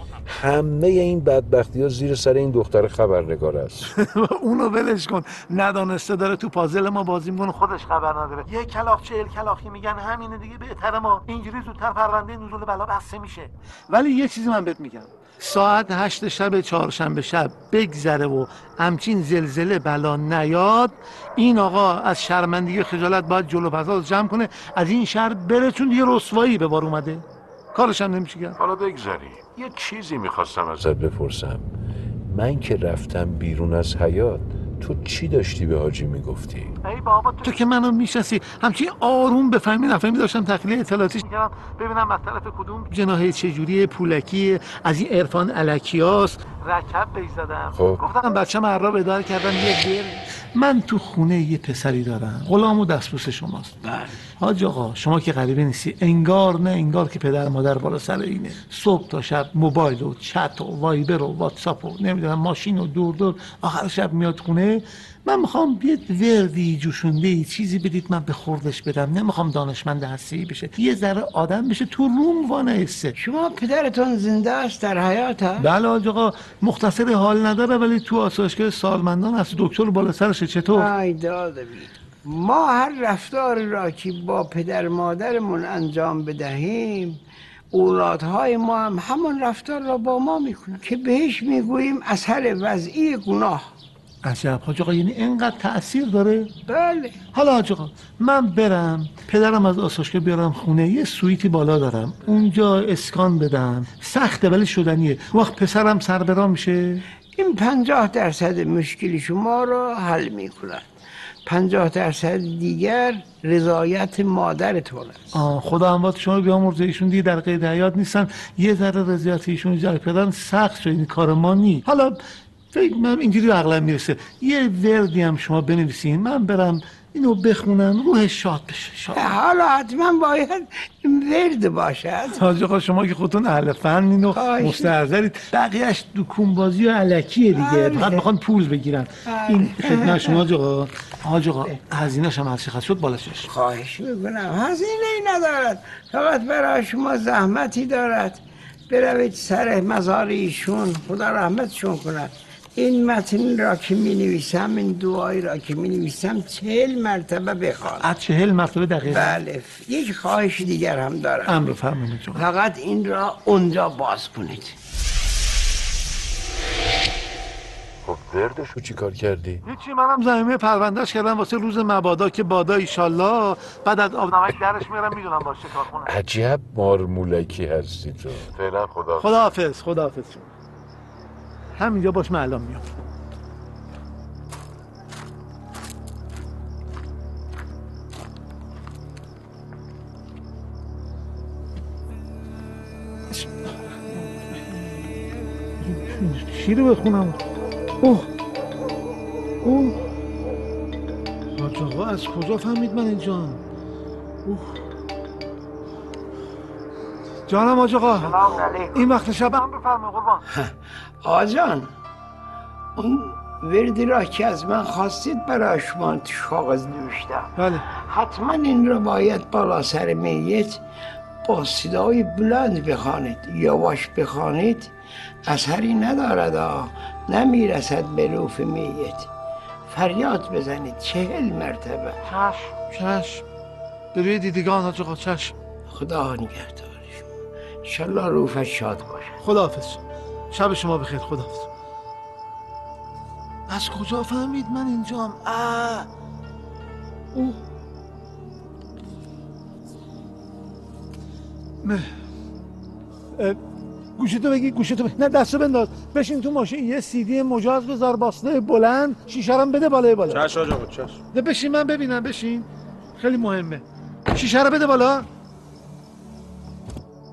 همه این بدبختی ها زیر سر این دختر خبرنگار است. اونو ولش کن، ندانسته داره تو پازل ما بازی میکنه خودش خبر نداره. یه کلاغ چهل کلاغی میگن همینه دیگه، بهتره ما اینجوری زودتر پرونده نزول بلا بسته میشه. ولی یه چیزی من بهت میگم، ساعت هشت شب چهارشنبه شب بگذره و همچین زلزله بلا نیاد، این آقا از شرمندگی خجالت باید جلو پساز جمع کنه، از این شهر بره، چون دیگه رسوایی به بار اومده، کارش هم نمیشه کرد. حالا بگذاری، یه چیزی میخواستم ازت ازت بپرسم، من که رفتم بیرون از حیاط تو چی داشتی به حاجی میگفتی؟ ای بابا تو, تو که منو میشناسی، همچین آروم بفهمی نفهمی داشتم تخلیه اطلاعاتی میکردم ببینم از طرف کدوم جناحه چجوری پولکی از این عرفان الکیاس رکب بیش زدم. خب گفتم بچه‌م عراب اداره کردم یه بیر. من تو خونه یه پسری دارم، غلام و دستبوس شماست. بله حاج آقا شما که غریبه نیستی، انگار نه انگار که پدر مادر بالا سر اینه، صبح تا شب موبایل و چت و وایبر و واتساپ و نمیدونم ماشین و دور دور، آخر شب میاد خونه. من میخوام یه وردی جوشونده چیزی بدید من به خوردش بدم، نمیخوام دانشمند هستی بشه، یه ذره آدم بشه تو روم وانایسته. شما پدرتون زنده است در حیات ها؟ بله حاج آقا، مختصر حال نداره ولی تو آسایشگاه سالمندان هست، دکتر بالا سرشه. چطور؟ ای داده بید، ما هر رفتاری را که با پدر مادرمون انجام بدهیم، اولادهای ما هم همون رفتار را با ما میکنن که بهش میگوییم اثر وضعی گناه. عجب حاج آقا، یعنی اینقدر تأثیر داره؟ بله. حالا حاج آقا من برم پدرم از آسایشگاه بیارم خونه، یه سویتی بالا دارم اونجا اسکان بدم، سخته ولی شدنیه، وقت پسرم سربرا میشه. این پنجاه درصد مشکل شما را حل میکنن، پنجاه درصد دیگر رضایت مادرتون است. آه خدا اموات شما بیامرزه، ایشون دیگه در قید حیات نیستن، یه ذره رضایت ایشون ایجاد کردن سخت شد، این کار ما نی. حالا فکر من اینجوری عقلم میرسه یه وردی هم شما بنویسین، من برم اینو بخونم روح شاد بشه. شاد. حالا حتما باید ورد باشد. حاج آقا شما که خودتون اهل فن اینو مستحضرید، بقیهش دکون بازی و الکیه دیگه، فقط میخوان پول بگیرن. این خدمت شما حاج آقا. حاج آقا هزینه‌ش هم هر چقدر شد بالاشش. خواهش میکنم، هزینه ای ندارد، فقط برای شما زحمتی دارد. بروید سر مزار ایشون، خدا رحمتشون کند. این متن را که می نویسم، این دعایی را که می نویسم چهل مرتبه بخوان. از چهل مرتبه دقیقا؟ بله. یک خواهش دیگر هم دارم. امر فرمایید جناب. فقط این را اونجا باز کنید. خب وردشو چی کار کردی؟ هیچی، منم زمینه پروندهش کردم واسه روز مبادا که بادا ایشالله بعد از آب نمک درش میارم، میدونم باشه کار کنم. عجب مارمولکی هستی تو. فعلا خدا خداحافظ. خداحافظ. همینجا باش، من الان میام. چی رو بخونم؟ اوه اوه حاج آقا از کجا فهمید من اینجا؟ اوه جانم حاج آقا، این وقت شب هم بفرمایید قربان. آجان، اون وردی را که از من خواستید برای شما تو کاغذ نوشتم. بله. حتما این را باید بالا سر میت با صدای بلند بخوانید، یواش بخوانید اثری ندارد، آه نمیرسد به روح میت. فریاد بزنید چهل مرتبه. چشم چشم. به روی دیدگان حاج آقا، چشم. خدا نگهدار شما، انشالله روحش شاد باشه. خداحافظ. شب شما بخیر. خداحافظ. از کجا فهمید من اینجام؟ آه اوه گوشتو بگی، گوشتو بگی. نه دستو بنداز، بشین تو ماشین، یه سیدی مجاز بذار با صدای بلند، شیشه رو بده بالای بالا. چش آقا چش. ده بشین من ببینم، بشین، خیلی مهمه. شیشه رو بده بالا.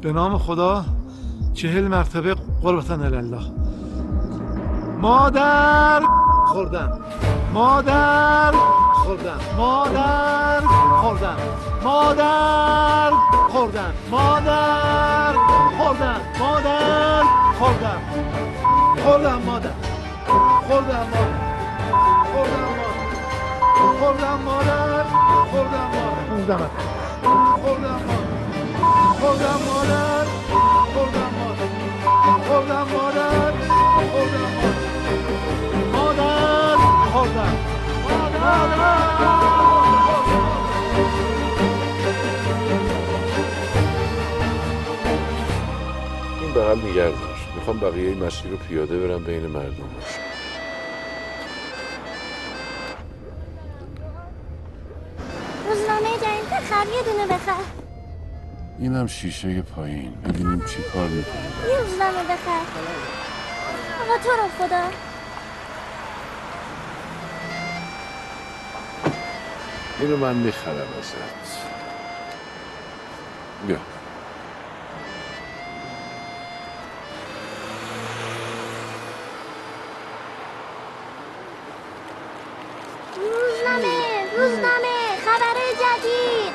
به نام خدا چهل مرتبه قربتن الله. مادر خوردم، مادر خوردم، مادر خوردم، مادر خوردم، مادر خوردم، مادر خوردم، خوردم مادر، خوردم مادر، خوردم مادر، خوردم مادر، خوردم مادر، خوردم خوردم مادر، خوردم مادر، خوردم مادر، خوردم مادر، خوردم مادر، خوردم این به هم نگه داشت. میخوام بقیه مسیر رو پیاده برم بین مردم باشم. روزنامه جدید بخر، یه دونه بخر. اینم شیشه پایین. ببینیم چی کار میکنه. یه روزنامه بخر. آقا تو رو خدا. اینو من میخرم ازت. بیا. روزنامه، روزنامه، خبر جدید.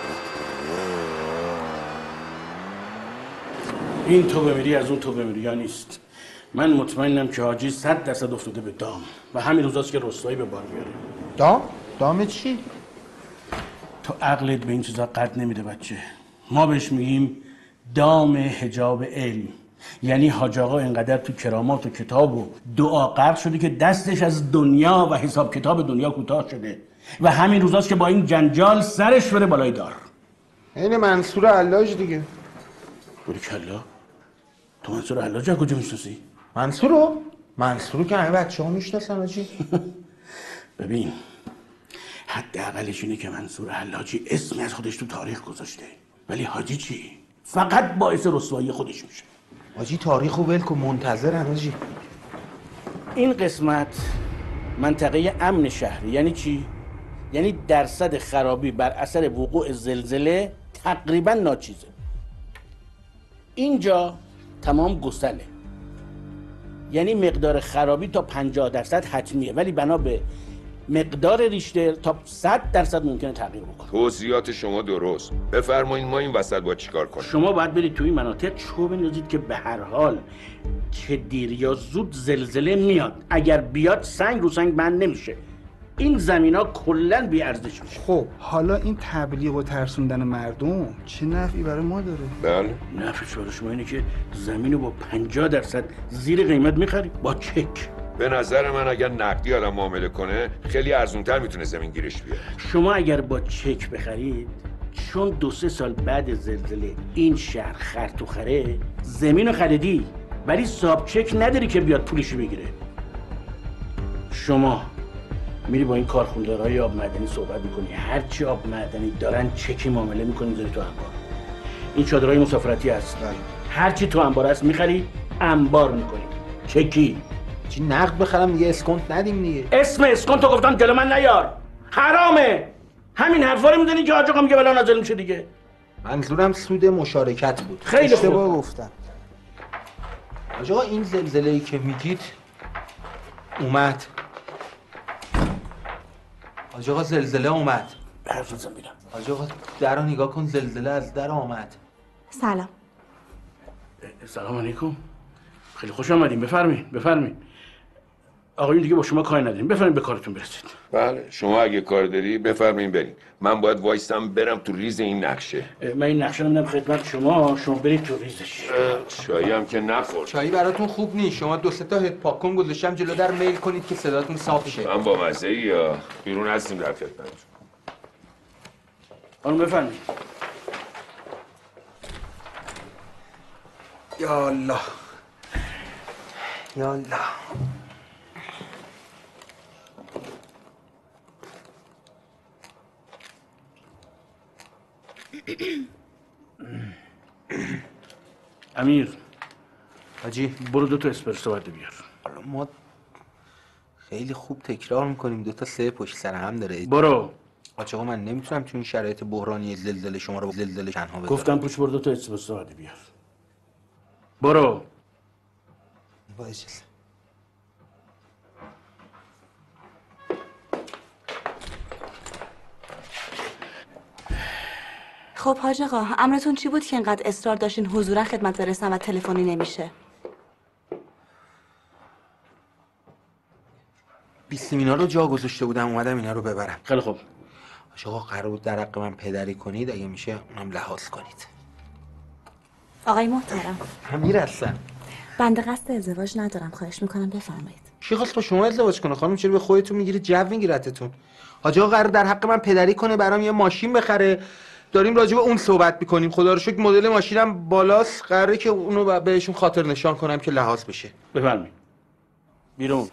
این تو بمیری از اون تو بمیری یا نیست. من مطمئنم که حاجی صد درصد افتاده به دام و همین روزاست که رسوایی به بار میاره. دام؟ دام چی؟ تو عقلت به این چیزا قد نمیده بچه. ما بهش میگیم دام حجاب علم. یعنی حاج آقا اینقدر تو کرامات و کتاب و دعا غرق شده که دستش از دنیا و حساب کتاب دنیا کوتاه شده و همین روزاست که با این جنجال سرش بره بالای دار. این منصور علاج دیگه. بوری کلا تو منصور علاج از کجا میشناسی؟ منصورو؟ منصورو که همه بچه ها میشناسن حاجی. ببین حداقلش اینه که منصور حلاجی اسمی از خودش تو تاریخ گذاشته، ولی حاجی چی؟ فقط باعث رسوایی خودش میشه. حاجی تاریخو ول کن، منتظرن حاجی. این قسمت منطقه امن شهری. یعنی چی؟ یعنی درصد خرابی بر اثر وقوع زلزله تقریبا ناچیزه. اینجا تمام گسله، یعنی مقدار خرابی تا پنجاه درصد حتمیه، ولی بنا به مقدار ریشتر تا صد درصد ممکنه تغییر بکنه. توصیات شما درست. بفرمایید ما این وسط باید چیکار کنیم؟ شما باید برید توی این مناطق چوب بندازید که به هر حال چه دیر یا زود زلزله میاد. اگر بیاد سنگ رو سنگ بند نمیشه. این زمینا کلا بی ارزش میشه. خب حالا این تبلیغ و ترسوندن مردم چه نفعی برای ما داره؟ بله. نفعش برای شما اینه که زمینو با پنجاه درصد زیر قیمت میخری با چک. به نظر من اگر نقدی آدم معامله کنه خیلی ارزونتر میتونه زمین گیرش بیاد. شما اگر با چک بخرید، چون دو سه سال بعد زلزله این شهر خرط و خره، زمینو خریدی ولی ساب چک نداری که بیاد پولشو بگیره. شما میری با این کارخوندارهای آب معدنی صحبت میکنی، هرچی آب معدنی دارن چکی معامله میکنی میذاری تو انبار. این چادرهای مسافرتی هست، هرچی تو انبار هست میخری انبار میکنی چکی. چی نقد بخرم دیگه اسکونت ندیم دیگه؟ اسم اسکونتو گفتم جلو من نیار، حرامه. همین حرفا رو میدونی که حاج آقا میگه بلا نازل میشه دیگه. منظورم سود مشارکت بود. خیلی خوب اشتباه گفتم. حاج آقا این زلزله‌ای که میگید اومد. حاج آقا زلزله اومد. حرف نزن بیرم. حاج آقا در رو نگاه کن، زلزله از در آمد. سلام. سلام علیکم. خیلی خوش آمدین. بفرمایید بفرمایید. آقایون دیگه با شما کاری نداریم، بفرمایید به کارتون برسید. بله شما اگه کار داری بفرمایید بریم. من باید وایستم برم تو ریز این نقشه. من این نقشه رو میدم خدمت شما، شما برید تو ریزش. چایی هم که نخورد. چایی براتون خوب نیست. شما دو سه تا هد پاکن گذاشتم جلو در، میل کنید که صداتون صاف شه. من با مزه ای یا بیرون هستیم در خدمتتون. خانم بفرمایید. یا الله یا الله. امیر حاجی برو دو تا اسپرسو بده بیار. حالا ما خیلی خوب تکرار میکنیم، دو تا سه پشت سر هم داره. برو. حاج آقا من نمیتونم تو این شرایط بحرانی زلزله شما رو زلزله تنها بذارم. گفتم پوش برو دو تا اسپرسو بده بیار. برو. با اجازه. خب حاج آقا، امرتون چی بود که اینقدر اصرار داشتین حضورا خدمت برسن و تلفنی نمیشه؟ بیست اینا رو جا گذاشته بودم اومدم اینا رو ببرم. خیلی خوب. حاج آقا قرار بود در حق من پدری کنید، اگه میشه اونم لحاظ کنید. آقای محترم. امیر هستم. بنده قصد ازدواج ندارم، خواهش میکنم بفرمایید. کی خواست با شما ازدواج کنه خانم؟ چرا به خودتون میگیری جو میگیرتتون؟ حاج آقا قرار در حق من پدری کنه، برام یه ماشین بخره. داریم راجع به اون صحبت میکنیم. خدا رو شکر مدل ماشینم بالاست، قراره که اونو بهشون خاطر نشان کنم که لحاظ بشه. بفرمایید. بیرون.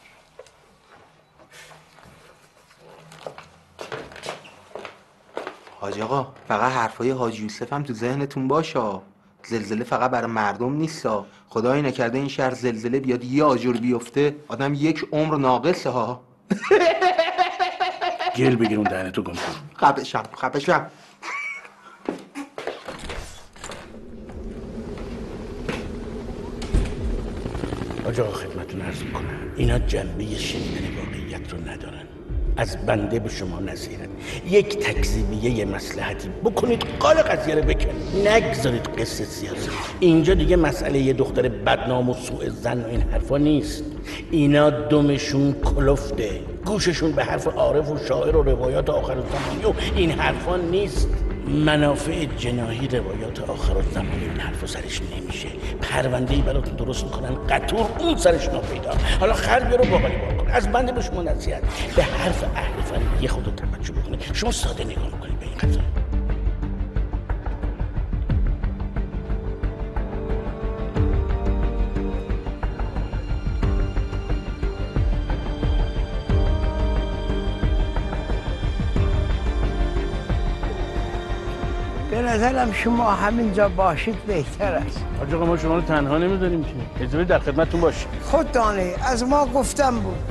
حاج آقا فقط حرفای حاج یوسف هم تو ذهنتون باشه. زلزله فقط برای مردم نیستا. خدایی نکرده این شهر زلزله بیاد یه آجر بیفته، آدم یک عمر ناقصه ها. گل بگیرون دهنتو گم کن. خفشم خفشم. حاج آقا خدمتتون عرض میکنم اینا جنبه شنیدن واقعیت رو ندارن. از بنده به شما نصیحت، یک تکذیبیه مصلحتی بکنید، قال قضیه رو بکنید، نگذارید قصه سیاسی. اینجا دیگه مسئله یه دختر بدنام و سوء ظن و این حرفا نیست. اینا دمشون کلفته، گوششون به حرف عارف و شاعر و روایات آخرالزمانی و این حرفا نیست. منافع جناحی روایات آخرالزمانی این حرفا سرش نمیشه. پرونده‌ای براتون درست میکنن، قطور اون سرش ناپیدا. حالا خر بیارو باقالی بار کن. از بنده به شما نصیحت، به حرف اهل فن یه خود توجه بکنید. شما ساده نگاه میکنید به این قضیه. به نظرم شما همینجا باشید بهتر است. حاج آقا ما شما رو تنها نمیذاریم که، اجازه در خدمتتون باشیم. خود دانه از ما گفتم بود.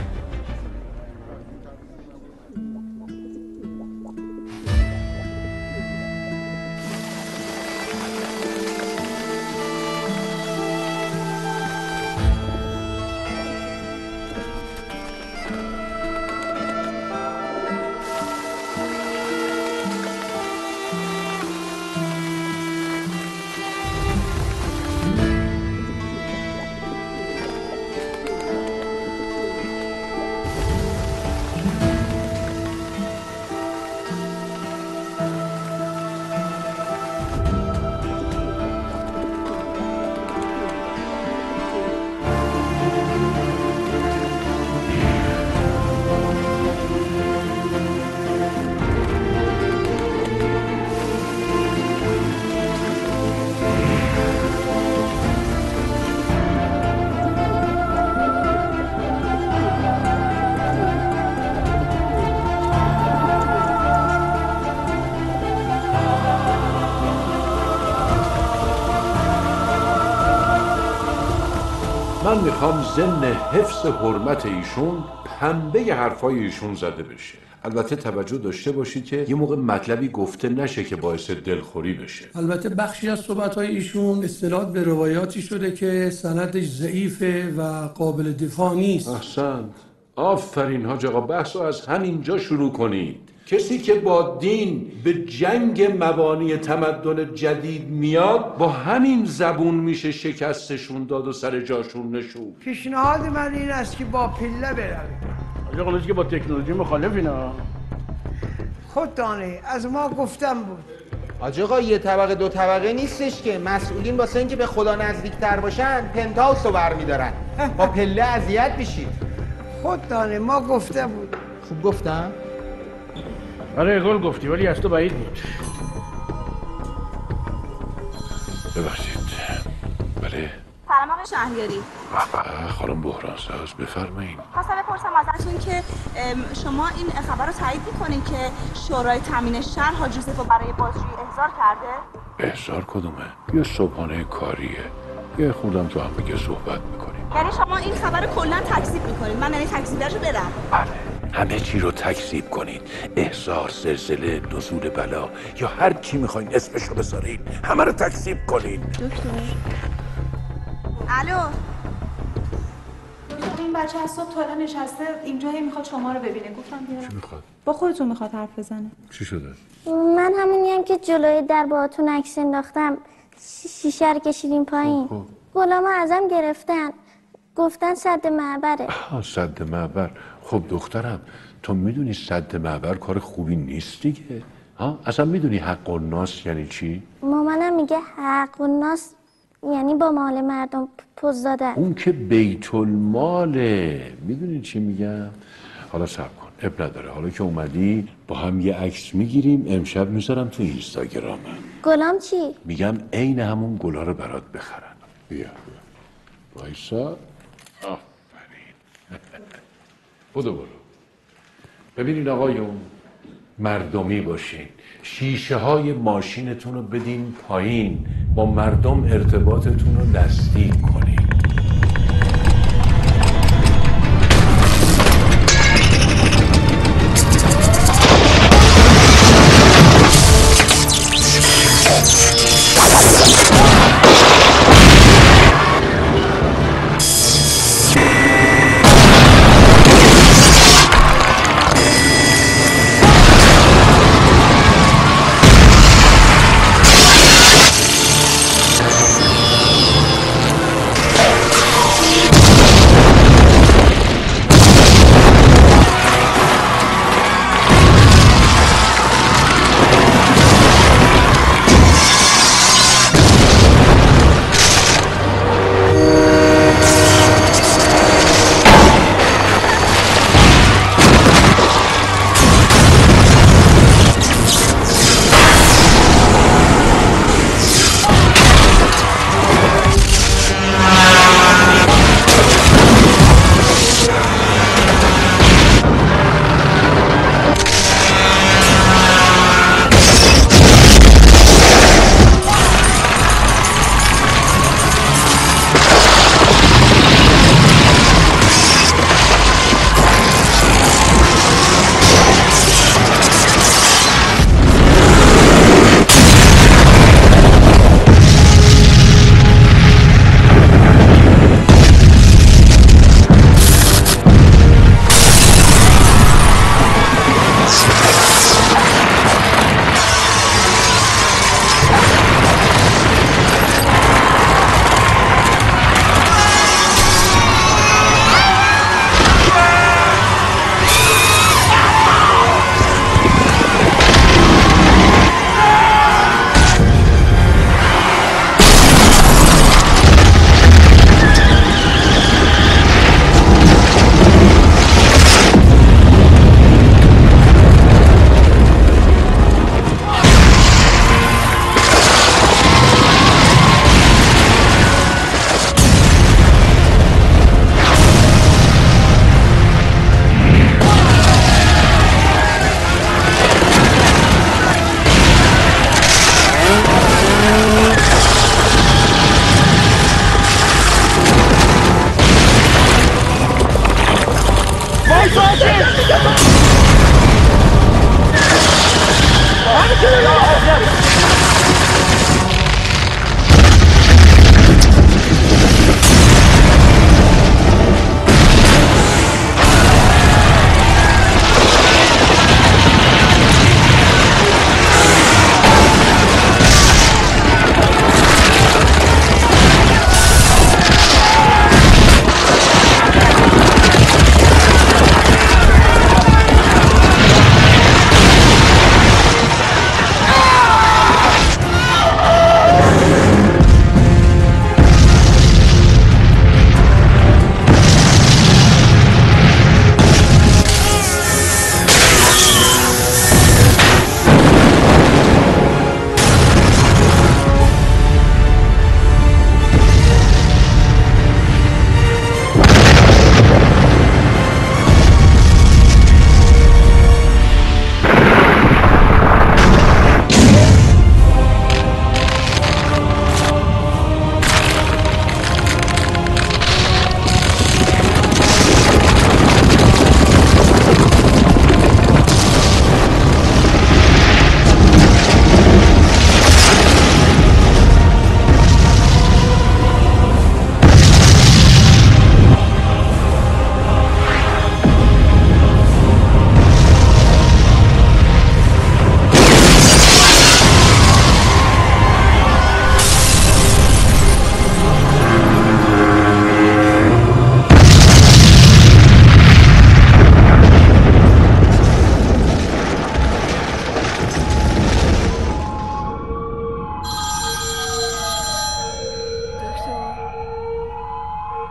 من میخوام ضمن حفظ حرمت ایشون پنبه حرفای ایشون زده بشه. البته توجه داشته باشید که یه موقع مطلبی گفته نشه که باعث دلخوری بشه. البته بخشی از صحبت‌های ایشون استناد به روایاتی شده که سندش ضعیفه و قابل دفاع نیست. احسنت. آفرین حاج آقا، بحث رو از همینجا شروع کنید. کسی که با دین به جنگ مبانی تمدن جدید میاد با همین زبون میشه شکستشون داد و سر جاشون نشون. پیشنهاد من این است که با پله بروید. حاج آقا که با تکنولوژی مخالف اینا. خود دانه از ما گفتم بود. حاج آقا یه طبقه دو طبقه نیستش که، مسئولین واسه اینکه به خدا نزدیک‌تر باشن پنتهاوس رو برمی‌دارن. با پله اذیت میشید. خود دانه ما گفته بود. خوب گفتم؟ آره گل گفتی ولی از تو بعید بود. ببخشید. بله. سلام آقای شهریاری. خانم بحرانساز بفرمایید. خواستم بپرسم ازتون که شما این خبر رو تایید میکنین که شورای تامین شهر حاج یوسف رو برای بازجویی احضار کرده؟ احضار کدومه؟ یه صبحانه کاریه. یه خودم تو هم بگه صحبت میکنیم. یعنی شما این خبر رو کلا تکذیب میکنین؟ من یعنی تکذیبش رو برم؟ بله. همه چی رو تکذیب کنید. احضار، زلزله، نزول بلا یا هر کی میخواین اسمش رو بذارید، همه رو تکذیب کنید. دکتر الو این بچه از صبح تا الان نشسته اینجا هی میخواد شما رو ببینه. گفتم بیارم. چی میخواد؟ با خودتون میخواد حرف بزنه. چی شده؟ من همونیم که جلوی در باهاتون عکس انداختم، شیشه رو کشیدیم پایین. گلامو ازم گرفتن، گفتن سد معبره. آه سد معبر. خب دخترم تو میدونی سد معبر کار خوبی نیست دیگه. ها اصلا میدونی حق الناس یعنی چی؟ مامانم میگه حق الناس یعنی با مال مردم پوز دادن. اون که بیت الماله. میدونی چی میگم؟ حالا صبر کن، اب نداره. حالا که اومدی با هم یه عکس میگیریم، امشب میذارم تو اینستاگرامم. گلام چی؟ میگم عین همون گلا رو برات بخرن. بیا بیا وایسا. آفرین. بودو برو. ببینین آقایون، مردمی باشین، شیشه های ماشینتون رو بدین پایین، با مردم ارتباطتون رو نزدیک کنین.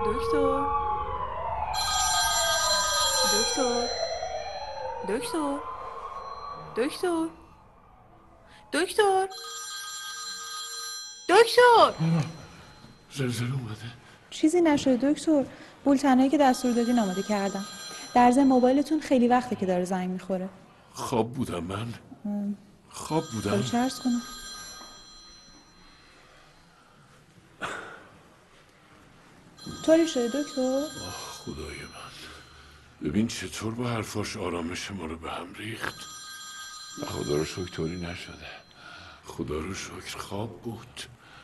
دکتر دکتر دکتر دکتر دکتر دکتر زلزله اومده. چیزی نشده دکتر. بولتنایی که دستور دادین آماده کردم. در ضمن موبایلتون خیلی وقته که داره زنگ میخوره. خواب بودم من. خواب بودم. خب چه عرض کنم؟ طوری شده دکتر؟ آه خدای من. ببین چطور با حرفاش آرامش ما رو به هم ریخت. خدا رو شکر طوری نشده. خدا رو شکر خواب بود.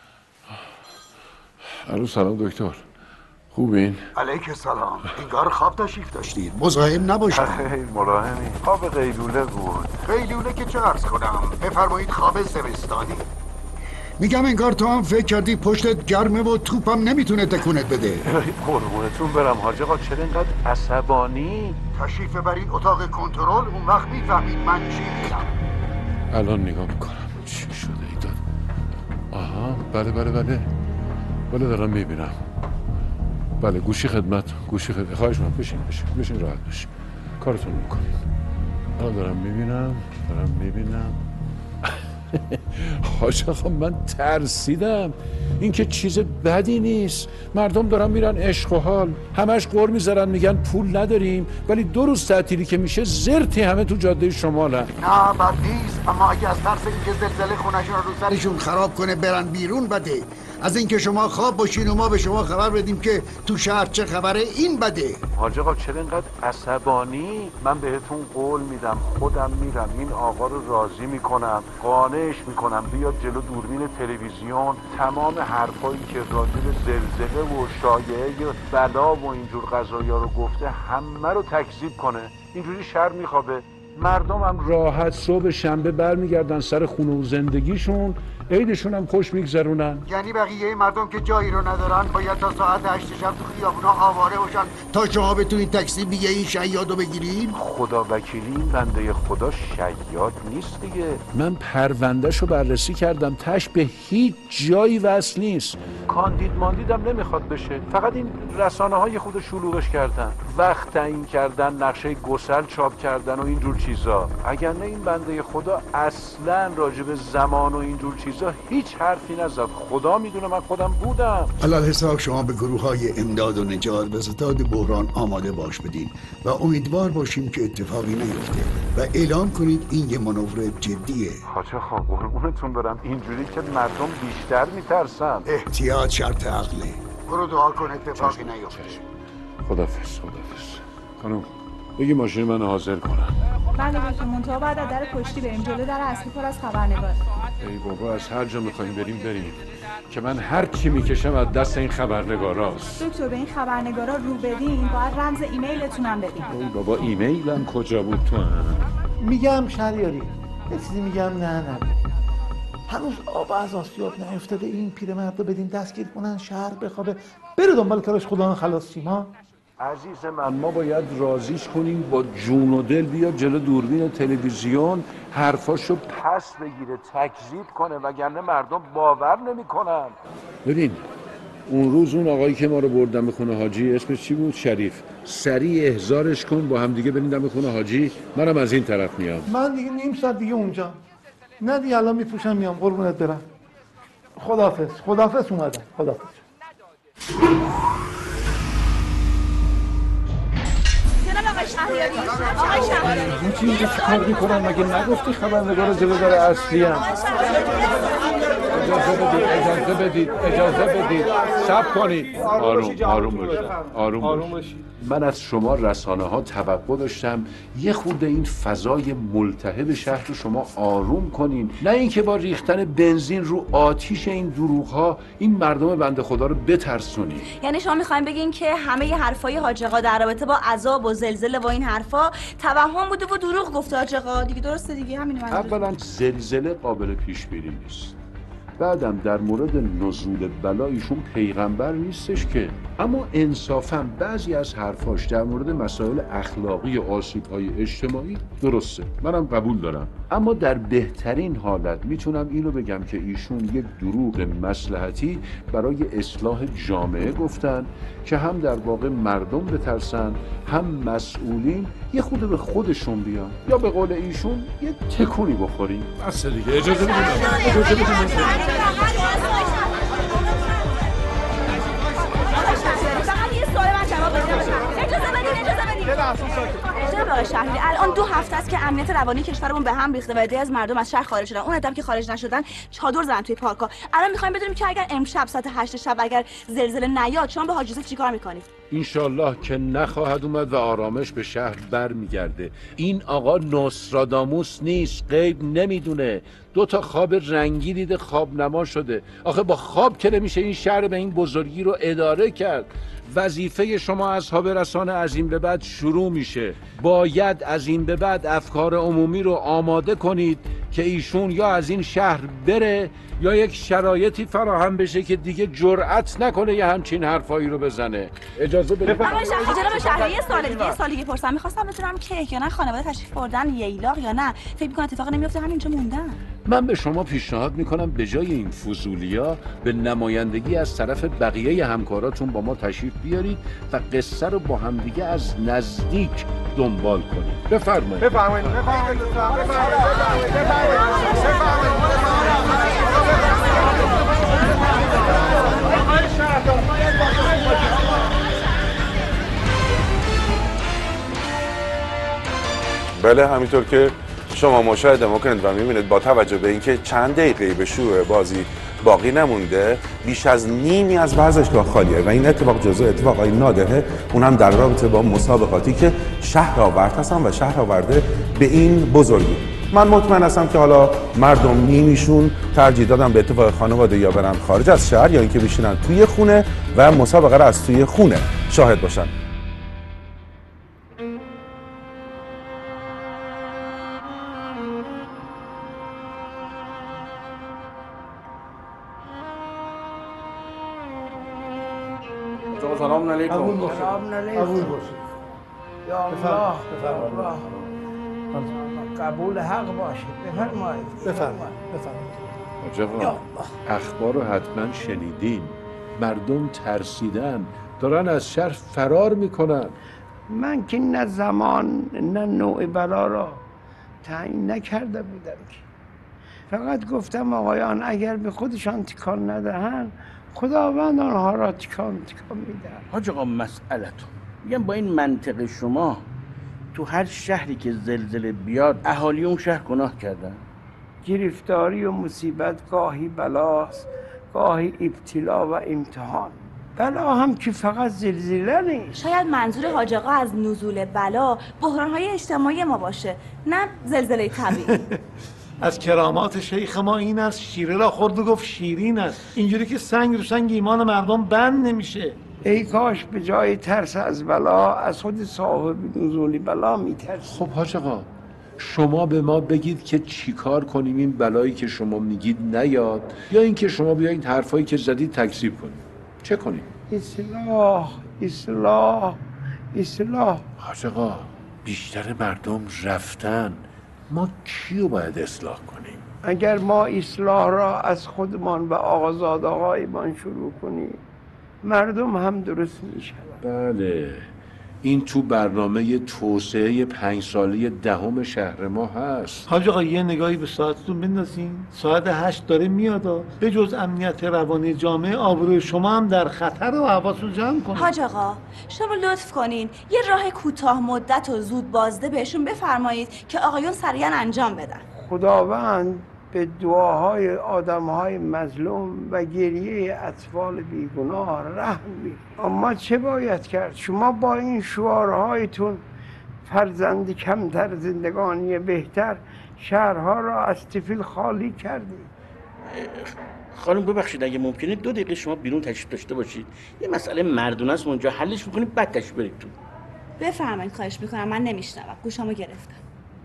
الو سلام دکتر. خوبین؟ علیک سلام. انگار خواب تشریف داشتید. مزاحم نباشید. خیلی مراهمی. خواب قیلوله بود. قیلوله که چه عرض کنم؟ بفرمایید خواب زمستانی. میگم انگار تو هم فکر کردی پشتت گرمه و توپم نمیتونه تکونت بده. قربونتون برم حاج آقا چرا اینقدر عصبانی؟ تشریف ببرید اتاق کنترل، اون وقت میفهمید من چی میگم. الان نگاه میکنم چی شده ای داد. آها بله بله بله بله دارم میبینم. بله گوشی خدمت گوشی خدمت. خواهش میکنم بشین بشین بشین راحت بشین کارتون میکنیم. الان دارم میبینم دارم میبینم. حاج آقا من ترسیدم. این که چیز بدی نیست. مردم دارن میرن عشق و حال، همش قر میذارن میگن پول نداریم، ولی دو روز تعطیلی که میشه زرتی همه تو جاده شمالن. نه بد نیست، اما اگه از ترس اینکه زلزله خونه‌شون رو سرشون خراب کنه برن بیرون بده. از اینکه شما خواب باشین و ما به شما خبر بدیم که تو شهر چه خبره این بده. حاج آقا چرا اینقدر عصبانی؟ من بهتون قول میدم خودم میرم این آقا رو راضی میکنم، قانعش میکنم بیاد جلو دوربین تلویزیون تمام حرفایی که راجع به زلزله و شایعه بلا و اینجور قضایا رو گفته همه رو تکذیب کنه. اینجوری شهر میخوابه، مردم هم راحت صبح شنبه برمیگردن سر خونه و زندگیشون، عیدشون هم خوش میگذرونن. یعنی بقیه مردم که جایی رو ندارن باید تا ساعت هشت شب تو خیابونا آواره باشن تا شما بتونید تاکسی بیه این شیادو بگیرین؟ خدا وکیلی این بنده خدا شیاد نیست دیگه. من پروندهشو بررسی کردم، تش به هیچ جایی وصل نیست. کاندید ماندیدم نمیخواد بشه، فقط این رسانه های خود شلوغش کردن، وقت تعیین کردن، نقشه گسل چاپ کردن و اینجور چیزا. اگر نه این بنده خدا اصلا راجع به زمان و اینجور چیزا هیچ حرفی نزد. خدا میدونه من خودم بودم. علال حساب شما به گروه های امداد و نجات و ستاد بحران آماده باش بدین و امیدوار باشیم که اتفاقی نیفته و اعلام کنید این یه مانور جدیه. حاجه خواب قربونتون برم اینجوری که مردم بیشتر میترسن. احتیاط شرط عقله. برو دعا کن اتفاقی نیفته. خدافظ خدافظ. خانم بگی ماشین من حاضر کنم. بله باشه، منتها بعد از در پشتی بریم، جلو در اصلی پر از خبرنگار. ای بابا از هر جا میخوایم بریم بریم که من هر کی میکشم از دست این خبرنگاراست. دکتر به این خبرنگارا رو بدین باید رمز ایمیلتون هم بدین. ای بابا ایمیلم کجا بود تو هم؟ میگم شهریاری یه چیزی میگم نه نه هنوز آب از آسیاب نیفتاده، این پیرمرد رو بدین دستگیر کنن شهر بخوابه بره دنبال کارش، خدا خلاص سیما. عزیز من ما باید راضیش کنیم با جون و دل بیاد جلو دوربین تلویزیون حرفاشو پس بگیره تکذیب کنه، وگرنه مردم باور نمیکنن. ببین اون روز اون آقایی که ما رو بردن به خونه حاجی اسمش چی بود؟ شریف. سریع احضارش کن با هم دیگه بریم دم خونه حاجی، منم از این طرف میام. من دیگه نیم ساعت دیگه اونجا نه دیگه، الان میپوشم میام قربونت برم. خداحافظ خداحافظ اومدم. خداحافظ. آقای شهریاری آقای شهریاری این چی اینجا چی کار میکنن؟ مگه نگفتی خبرنگار جلو در اصلی هم؟ اجازه بدید اجازه بدید اجازه بدید صبر کنید. آروم آروم باشید آروم باشید. من از شما رسانه ها توقع داشتم یه خورده این فضای ملتهب شهر رو شما آروم کنین، نه اینکه با ریختن بنزین رو آتیش این دروغ ها این مردم بنده خدا رو بترسونید. یعنی شما میخواین بگین که همه ی حرفای حاج آقا در رابطه با عذاب و زلزله و این حرفا توهم بوده و دروغ گفته حاج آقا دیگه؟ درسته دیگه همین. من اولا زلزله قابل پیش بینی نیست، بعدم در مورد نزول بلا ایشون پیغمبر نیستش که، اما انصافا بعضی از حرفاش در مورد مسائل اخلاقی و آسیب‌های اجتماعی درسته، منم قبول دارم، اما در بهترین حالت میتونم اینو بگم که ایشون یک دروغ مصلحتی برای اصلاح جامعه گفتن که هم در واقع مردم بترسن، هم مسئولین یه خود به خودشون بیان، یا به قول ایشون یه تکونی بخوریم. بس دیگه اجازه بدید. اجازه بدید. جناب آقای شهریاری، الان دو هفته است که امنیت روانی کشورمون به هم ریخته و عده‌ای از مردم از شهر خارج شدن. اون عده‌ای که خارج نشدن چادر زدن توی پارک‌ها. الان می‌خوایم بدونیم که اگر امشب ساعت هشت شب اگر زلزله نیاد شما به حاج یوسف چیکار می‌کنید؟ انشالله که نخواهد اومد و آرامش به شهر برمیگرده. این آقا نوستراداموس نیست، غیب نمیدونه. دو تا خواب رنگی دیده، خواب نما شده. آخه با خواب که نمیشه این شهر به این بزرگی رو اداره کرد. وظیفه شما اصحاب رسانه از این به بعد شروع میشه. باید از این به بعد افکار عمومی رو آماده کنید که ایشون یا از این شهر بره یا یک شرایطی فراهم بشه که دیگه جرأت نکنه یه همچین حرفایی رو بزنه. اجازه بدید. آقای شهریاری، جناب شهریاری، یه سوال دیگه، یه سوال دیگه پرسم. می‌خواستم بدونم که یا نه خانواده تشریف بردن ییلاق یا نه. فکر می‌کنم اتفاق نمیفته همینجا موندن. من به شما پیشنهاد میکنم به جای این فضولیا به نمایندگی از طرف بقیه همکاراتون با ما تشریف بیارید و قصه رو با همدیگه از نزدیک دنبال کنید. بفرمایید. بفرمایید. بفرمایید. بله، همینطور که شما مشاهده میکنید و میبینید با توجه به اینکه چند دقیقه به شروع بازی باقی نمونده، بیش از نیمی از ورزشگاه خالیه و این اتفاق جزو اتفاقای نادره، اونم در رابطه با مسابقاتی که شهر آورد هستن و شهر آورده به این بزرگی. من مطمئن هستم که حالا مردم نیمیشون ترجیح دادن به اتفاق خانواده یا برن خارج از شهر یا اینکه بشینن توی خونه و مسابقه را از توی خونه شاهد باشن. سلام علیکم. سلام علیکم. یا الله قبول حق باشه. بفرمایید. بفرمایید. بفرمایید. آقا اخبار رو حتما شنیدین. مردم ترسیدن، دارن از شهر فرار میکنن. من که نه زمان نه نوع بلا را تعیین نکرده بودم که، فقط گفتم آقایان اگر به خودشان تکان ندهن خداوند آنها را تکان تکان میدهد. حاج آقا مسئلتون میگم با این منطق شما تو هر شهری که زلزله بیاد اهالی اون شهر گناه کردن. گرفتاری و مصیبت گاهی بلاست، گاهی ابتلا و امتحان. بلا هم که فقط زلزله نیست. شاید منظور حاج آقا از نزول بلا بحران‌های اجتماعی ما باشه، نه زلزله طبیعی. از کرامات شیخ ما این است شیره را خورد و گفت شیرین است. اینجوری که سنگ رو سنگ ایمان مردم بند نمیشه. ای کاش به جای ترس از بلا از خود صاحب نزول بلا میترس. خب حاج آقا شما به ما بگید که چیکار کنیم این بلایی که شما میگید نیاد، یا اینکه شما بیایید حرفایی که زدید تکذیب کنید. چه کنیم؟ اصلاح اصلاح اصلاح. حاج آقا بیشتر مردم رفتن، ما کیو باید اصلاح کنیم؟ اگر ما اصلاح را از خودمان و آقازاد آقایمان شروع کنیم مردم هم درست میشن. بله، این تو برنامه توسعه پنج ساله دهم شهر ما هست. حاج آقا یه نگاهی به ساعتتون بندازین، ساعت هشت داره میاد. به جز امنیت روانی جامعه آبروی شما هم در خطر و حواستون جمع کنید. حاج آقا شما لطف کنین یه راه کوتاه مدت و زود بازده بهشون بفرمایید که آقایون سریعا انجام بدن. خداوند به دعاهای آدمهای مظلوم و گریه اطفال بیگناه رحم می. اما چه باید کرد؟ شما با این شعارهایتون فرزند کمتر زندگانی بهتر شهرها را از طفل خالی کردید. خانم ببخشید اگه ممکنه دو دقیقه شما بیرون تشریف داشته باشید، یه مسئله مردونه است اونجا حلش میکنید بعد تشریف برید تو. بفرمایید، خواهش میکنم، من نمیشنوم، گوشامو گرفتم.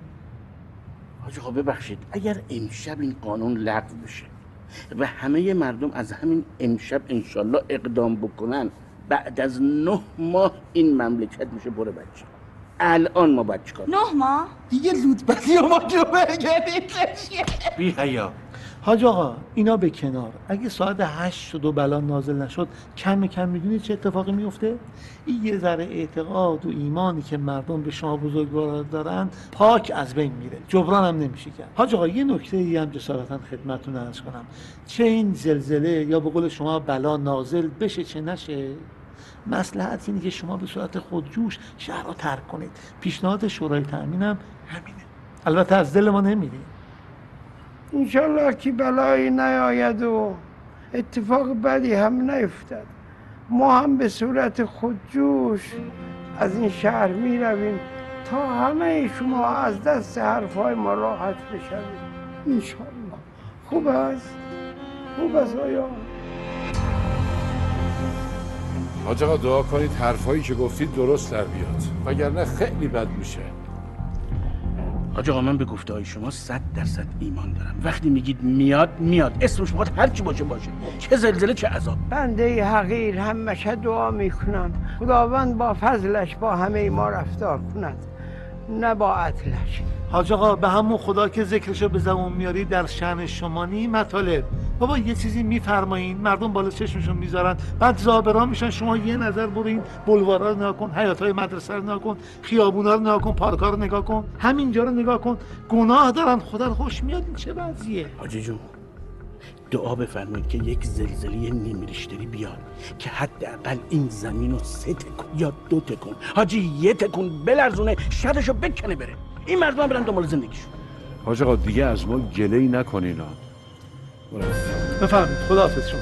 حاج آقا ببخشید اگر امشب این قانون لغو بشه و همه مردم از همین امشب انشالله اقدام بکنن، بعد از نه ماه این مملکت میشه بره بچه. الان ما باید چیکار؟ نه ماه دیگه لطفی و ما جو بگیرید. بی حیا. حاج آقا اینا به کنار، اگه ساعت هشت شد و بلا نازل نشد کم کم میدونید چه اتفاقی میفته؟ این یه ذره اعتقاد و ایمانی که مردم به شما بزرگوار دارن پاک از بین میره، جبران هم نمیشه کرد. حاج آقا یه نکته ای هم جسارتا خدمتتون عرض کنم، چه این زلزله یا به قول شما بلا نازل بشه چه نشه، مصلحت اینه که شما به صورت خودجوش شهر رو ترک کنید. پیشنهاد شورای تأمین هم همینه، البته از دل ما نمیدیم. انشالله که بلایی نیاید و اتفاق بدی هم نیفتد. ما هم به صورت خودجوش از این شهر می رویم تا همه شما از دست حرفای ما راحت بشوید. انشالله. خوب است؟ خوب است آیا؟ حاج آقا دعا کنید حرفایی که گفتید درست در بیاد وگرنه خیلی بد میشه. حاج آقا من به گفته های شما صد درصد ایمان دارم. وقتی میگید میاد میاد، اسمش بخواد هر چی باشه باشه، چه زلزله چه عذاب. بنده حقیر همیشه دعا میکنم خداوند با فضلش با همه ما رفتار کند، نه با عدلش. حاج آقا به همون خدا که ذکرشو به زبون میاری در شأن شما نی مطالب. بابا یه چیزی میفرمایین مردم بالا چشمشون میذارن، بعد زابرا میشن. شما یه نظر برو این بلوارا رو نگاه کن، حیاطای مدرسه رو نگاه کن، خیابونا رو نگاه کن، پارکا رو نگاه کن، همینجا رو نگاه کن. گناه دارن، خدا رو خوش میاد. این چه وضعیه؟ حاجی جون دعا بفرمایید که یک زلزله نیم ریشتری بیاد که حداقل این زمین رو سه تکون یا دو تکون، حاجی یه تکون بلرزونه، شرشو بکنه بره، این مردم برن دنبال زندگیشون. حاج آقا دیگه از ما گله‌ای نکنینا. بفرمایید. خداحافظ شما.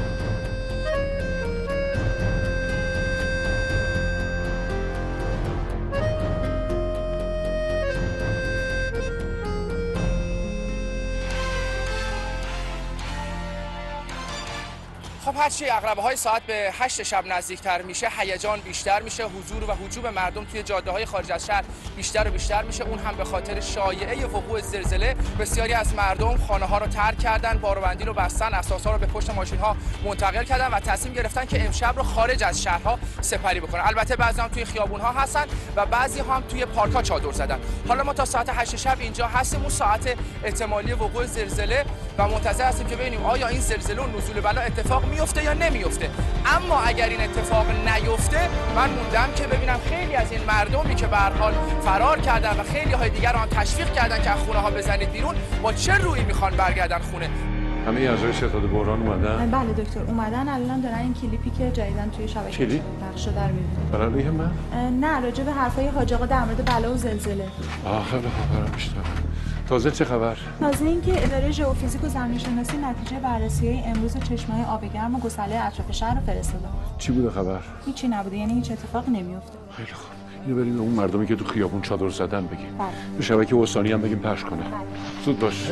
خب هرچی عقربه های ساعت به هشت شب نزدیکتر میشه هیجان بیشتر میشه، حضور و هجوم مردم توی جاده های خارج از شهر بیشتر و بیشتر میشه. اون هم به خاطر شایعه وقوع زلزله. بسیاری از مردم خانه ها رو ترک کردن، باروبندی رو بستن، اساس ها رو به پشت ماشین ها منتقل کردن و تصمیم گرفتن که امشب رو خارج از شهرها سپری بکنن. البته بعضی هم توی خیابون ها هستن و بعضی هم توی پارک ها چادر زدن. حالا ما تا ساعت هشت شب اینجا هستیم، اون ساعت احتمالی وقوع زلزله، و منتظر هستیم که ببینیم آیا این زلزله و نزول بلا اتفاق میفته یا نمیفته. اما اگر این اتفاق نیفته، من موندم که ببینم خیلی از این مردمی که به هر حال فرار کردن و خیلی های دیگر رو هم تشویق کردن که از خونه ها بزنید بیرون، با چه رویی میخوان برگردن خونه. همه اعضای ستاد بحران اومدن؟ بله دکتر اومدن، الان دارن این کلیپی که جدیدن توی شبکه پخش شده رو می‌بینن. برای علیه من؟ نه راجع به حرفای حاج آقا در مورد بلا و زلزله. آه خیلی خوب، برام بیشتر. تازه چه خبر؟ تازه اینکه اداره ژئوفیزیک و زمین‌شناسی نتیجه بررسی‌های امروز چشمه‌های آب گرم و گسله اطراف شهر رو فرستاده. چی بوده خبر؟ هیچی نبوده، یعنی هیچ اتفاقی نمیفته. خیلی خوب. اینو بریم به اون مردمی که تو خیابون چادر زدن بگیم. به شبکه استانی هم بگیم پخش کنه. زود باش.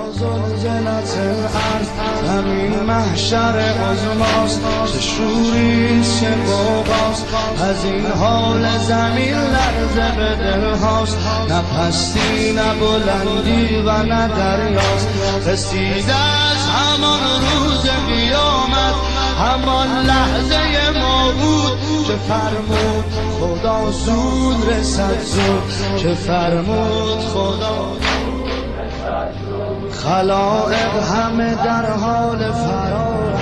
زمین محشر عظماست، چه شوریست چه غوغاست، از این حال زمین لرزه به دلهاست، نه پستی نه بلندی و نه دریاست. رسید از همان روز قیامت، همان لحظه موعود که فرمود خدا زود رسد زود، که فرمود خدا خلائق همه در حال فرار.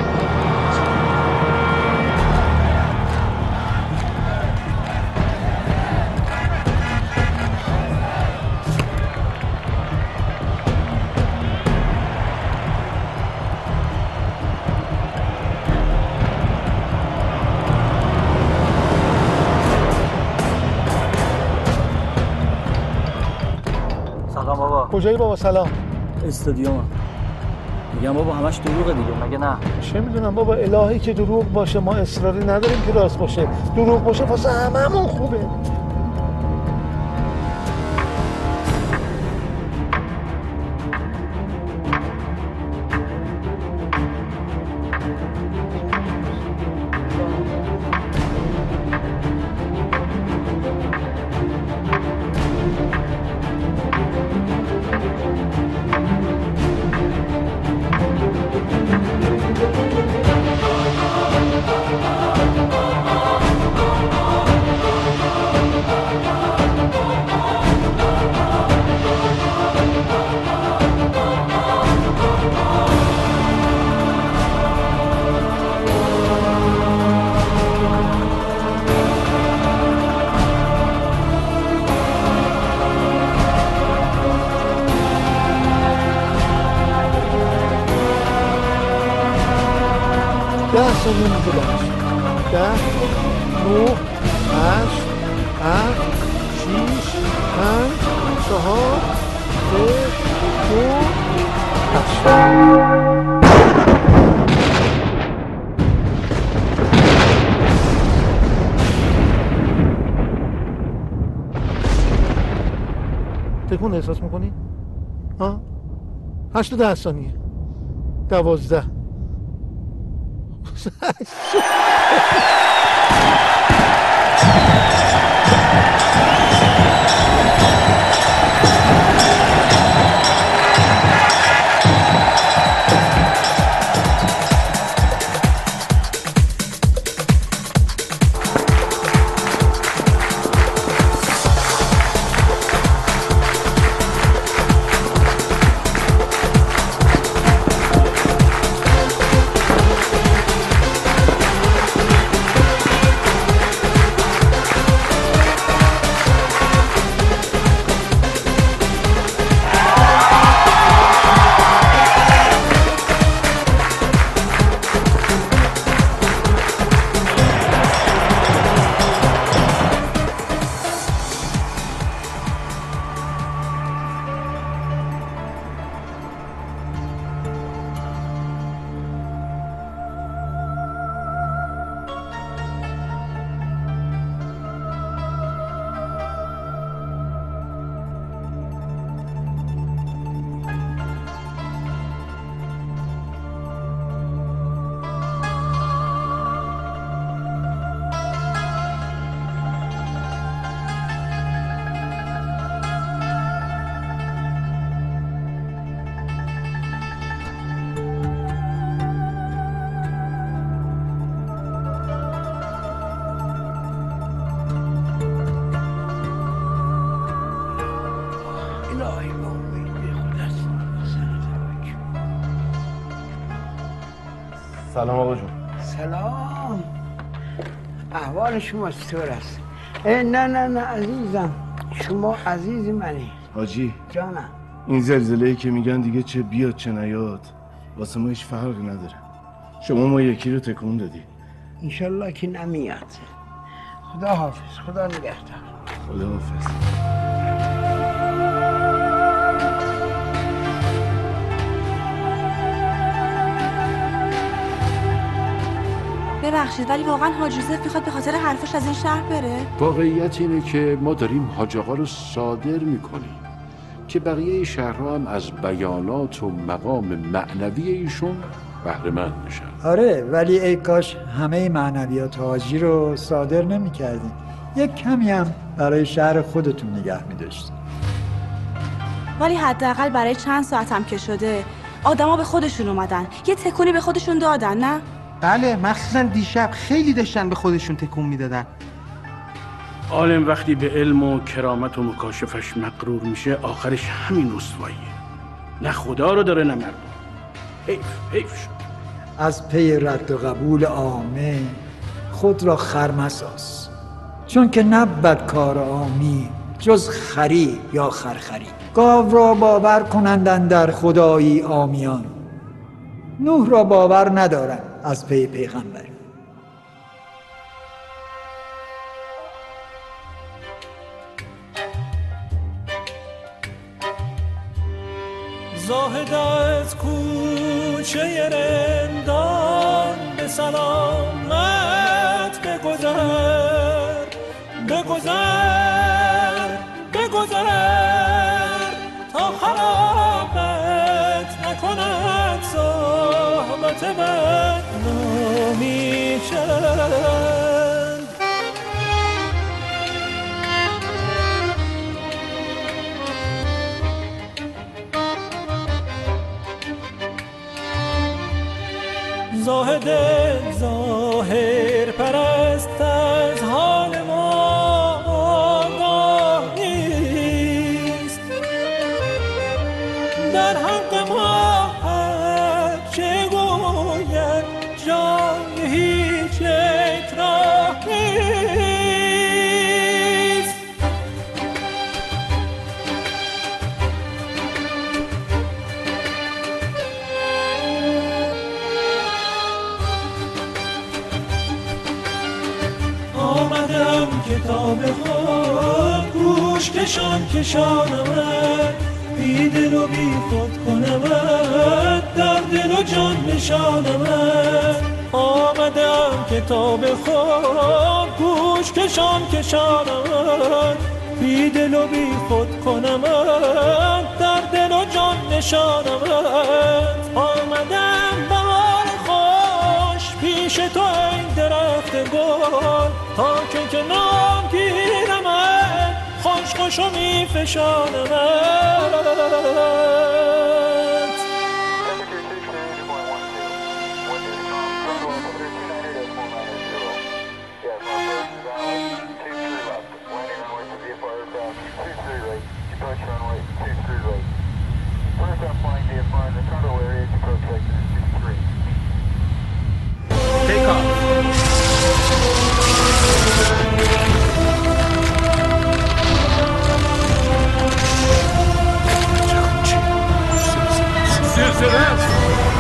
سلام بابا. کجایی بابا؟ سلام. استادیوم. میگم بابا همش دروغه دیگه، مگه نه؟ چه میدونم بابا، الهی که دروغ باشه، ما اصراری نداریم که راست باشه. دروغ باشه واسه هممون خوبه. اون میشه باش ده نو هشت هفت شیش پنج چهار سه دو هشت تکون احساس میکنی؟ ها؟ هشت و ده ثانیه دوازده سلام آقا جون. سلام. احوال شما چطور است؟ نه نه نه عزیزم، شما عزیز منی. حاجی جانم. این زلزله‌ای که میگن دیگه چه بیاد چه نیاد واسه ما هیچ فرقی نداره. شما ما یکی رو تکون دادی. انشالله که نمیاد. خدا حافظ. خدا نگهدار. خدا حافظ. ببخشید ولی واقعا حاج یوسف میخواد به خاطر حرفش از این شهر بره؟ واقعیت اینه که ما داریم حاج آقا رو صادر میکنیم که بقیه شهرها هم از بیانات و مقام معنوی ایشون بهره مند میشن. آره ولی ای کاش همه معنویات حاجی رو صادر نمی کردیم. یک کمی هم برای شهر خودتون نگه می داشتیم. ولی حداقل برای چند ساعت هم که شده آدما به خودشون اومدن، یه تکونی به خودشون دادن. نه؟ بله مخصوصا دیشب خیلی داشتن به خودشون تکون میدادن. عالم وقتی به علم و کرامت و مکاشفش مغرور میشه آخرش همین رسواییه. نه خدا رو داره نه مردم. حیف حیف شد. از پی رد و قبول عامه خود را خرمساز، چون که نبود کار عامی جز خری یا خرخری. گاو را باور کنندن در خدایی عامیان، نوح را باور ندارند از پی پیغمبر. زاهد از کوچه رندان به سلامت بگذر بگذر بگذر تا خرابت نکند صحبت بد نامی چند. زاهد ظاهر پرست از حال ما آگاهیست، در حق ما هر چه گوید آمدم کتاب خود گوش کشان کشانمت، بی دل و بی خود کنمت، در دل و جان نشانمت. آمدم کتاب خود گوش کشان کشانمت، بی دل و بی خود کنمت، در دل و جان نشانمت. آمدم بهار خوش پیش تو ای درخت گل، تا که کنار گیرمت خوش خوش و می فشانمت. Take off. زلزله است.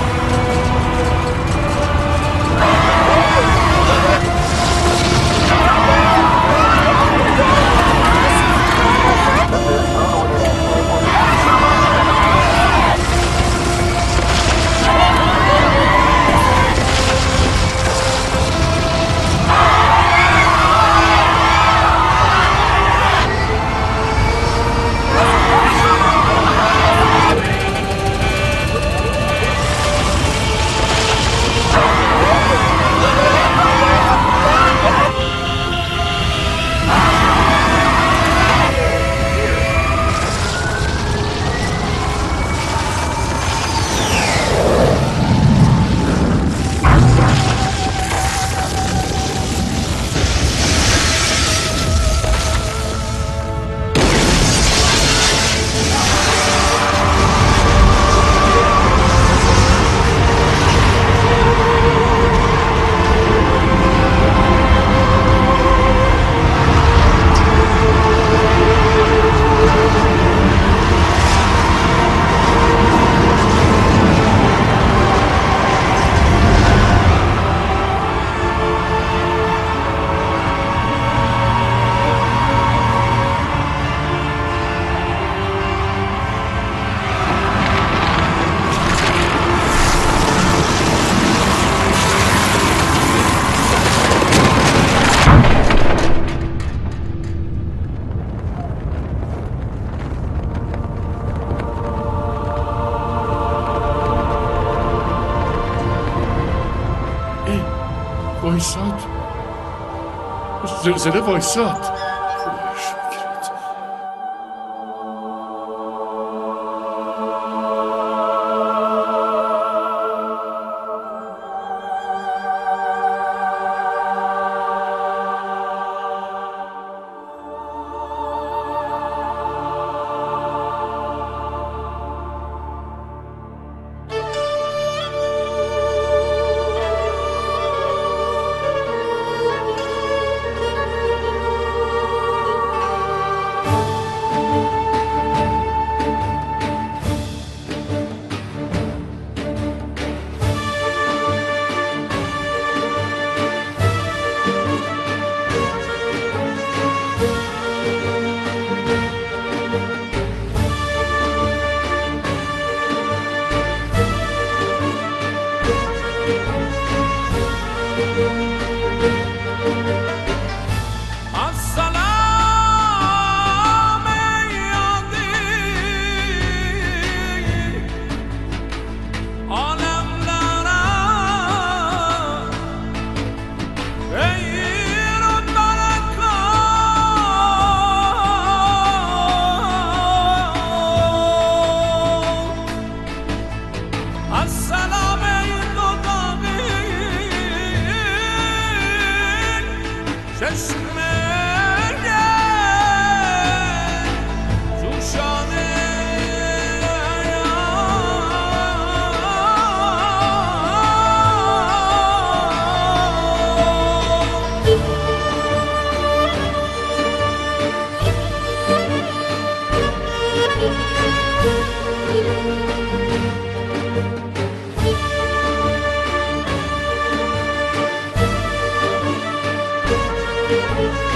وایساد، زلزله وایساد. شد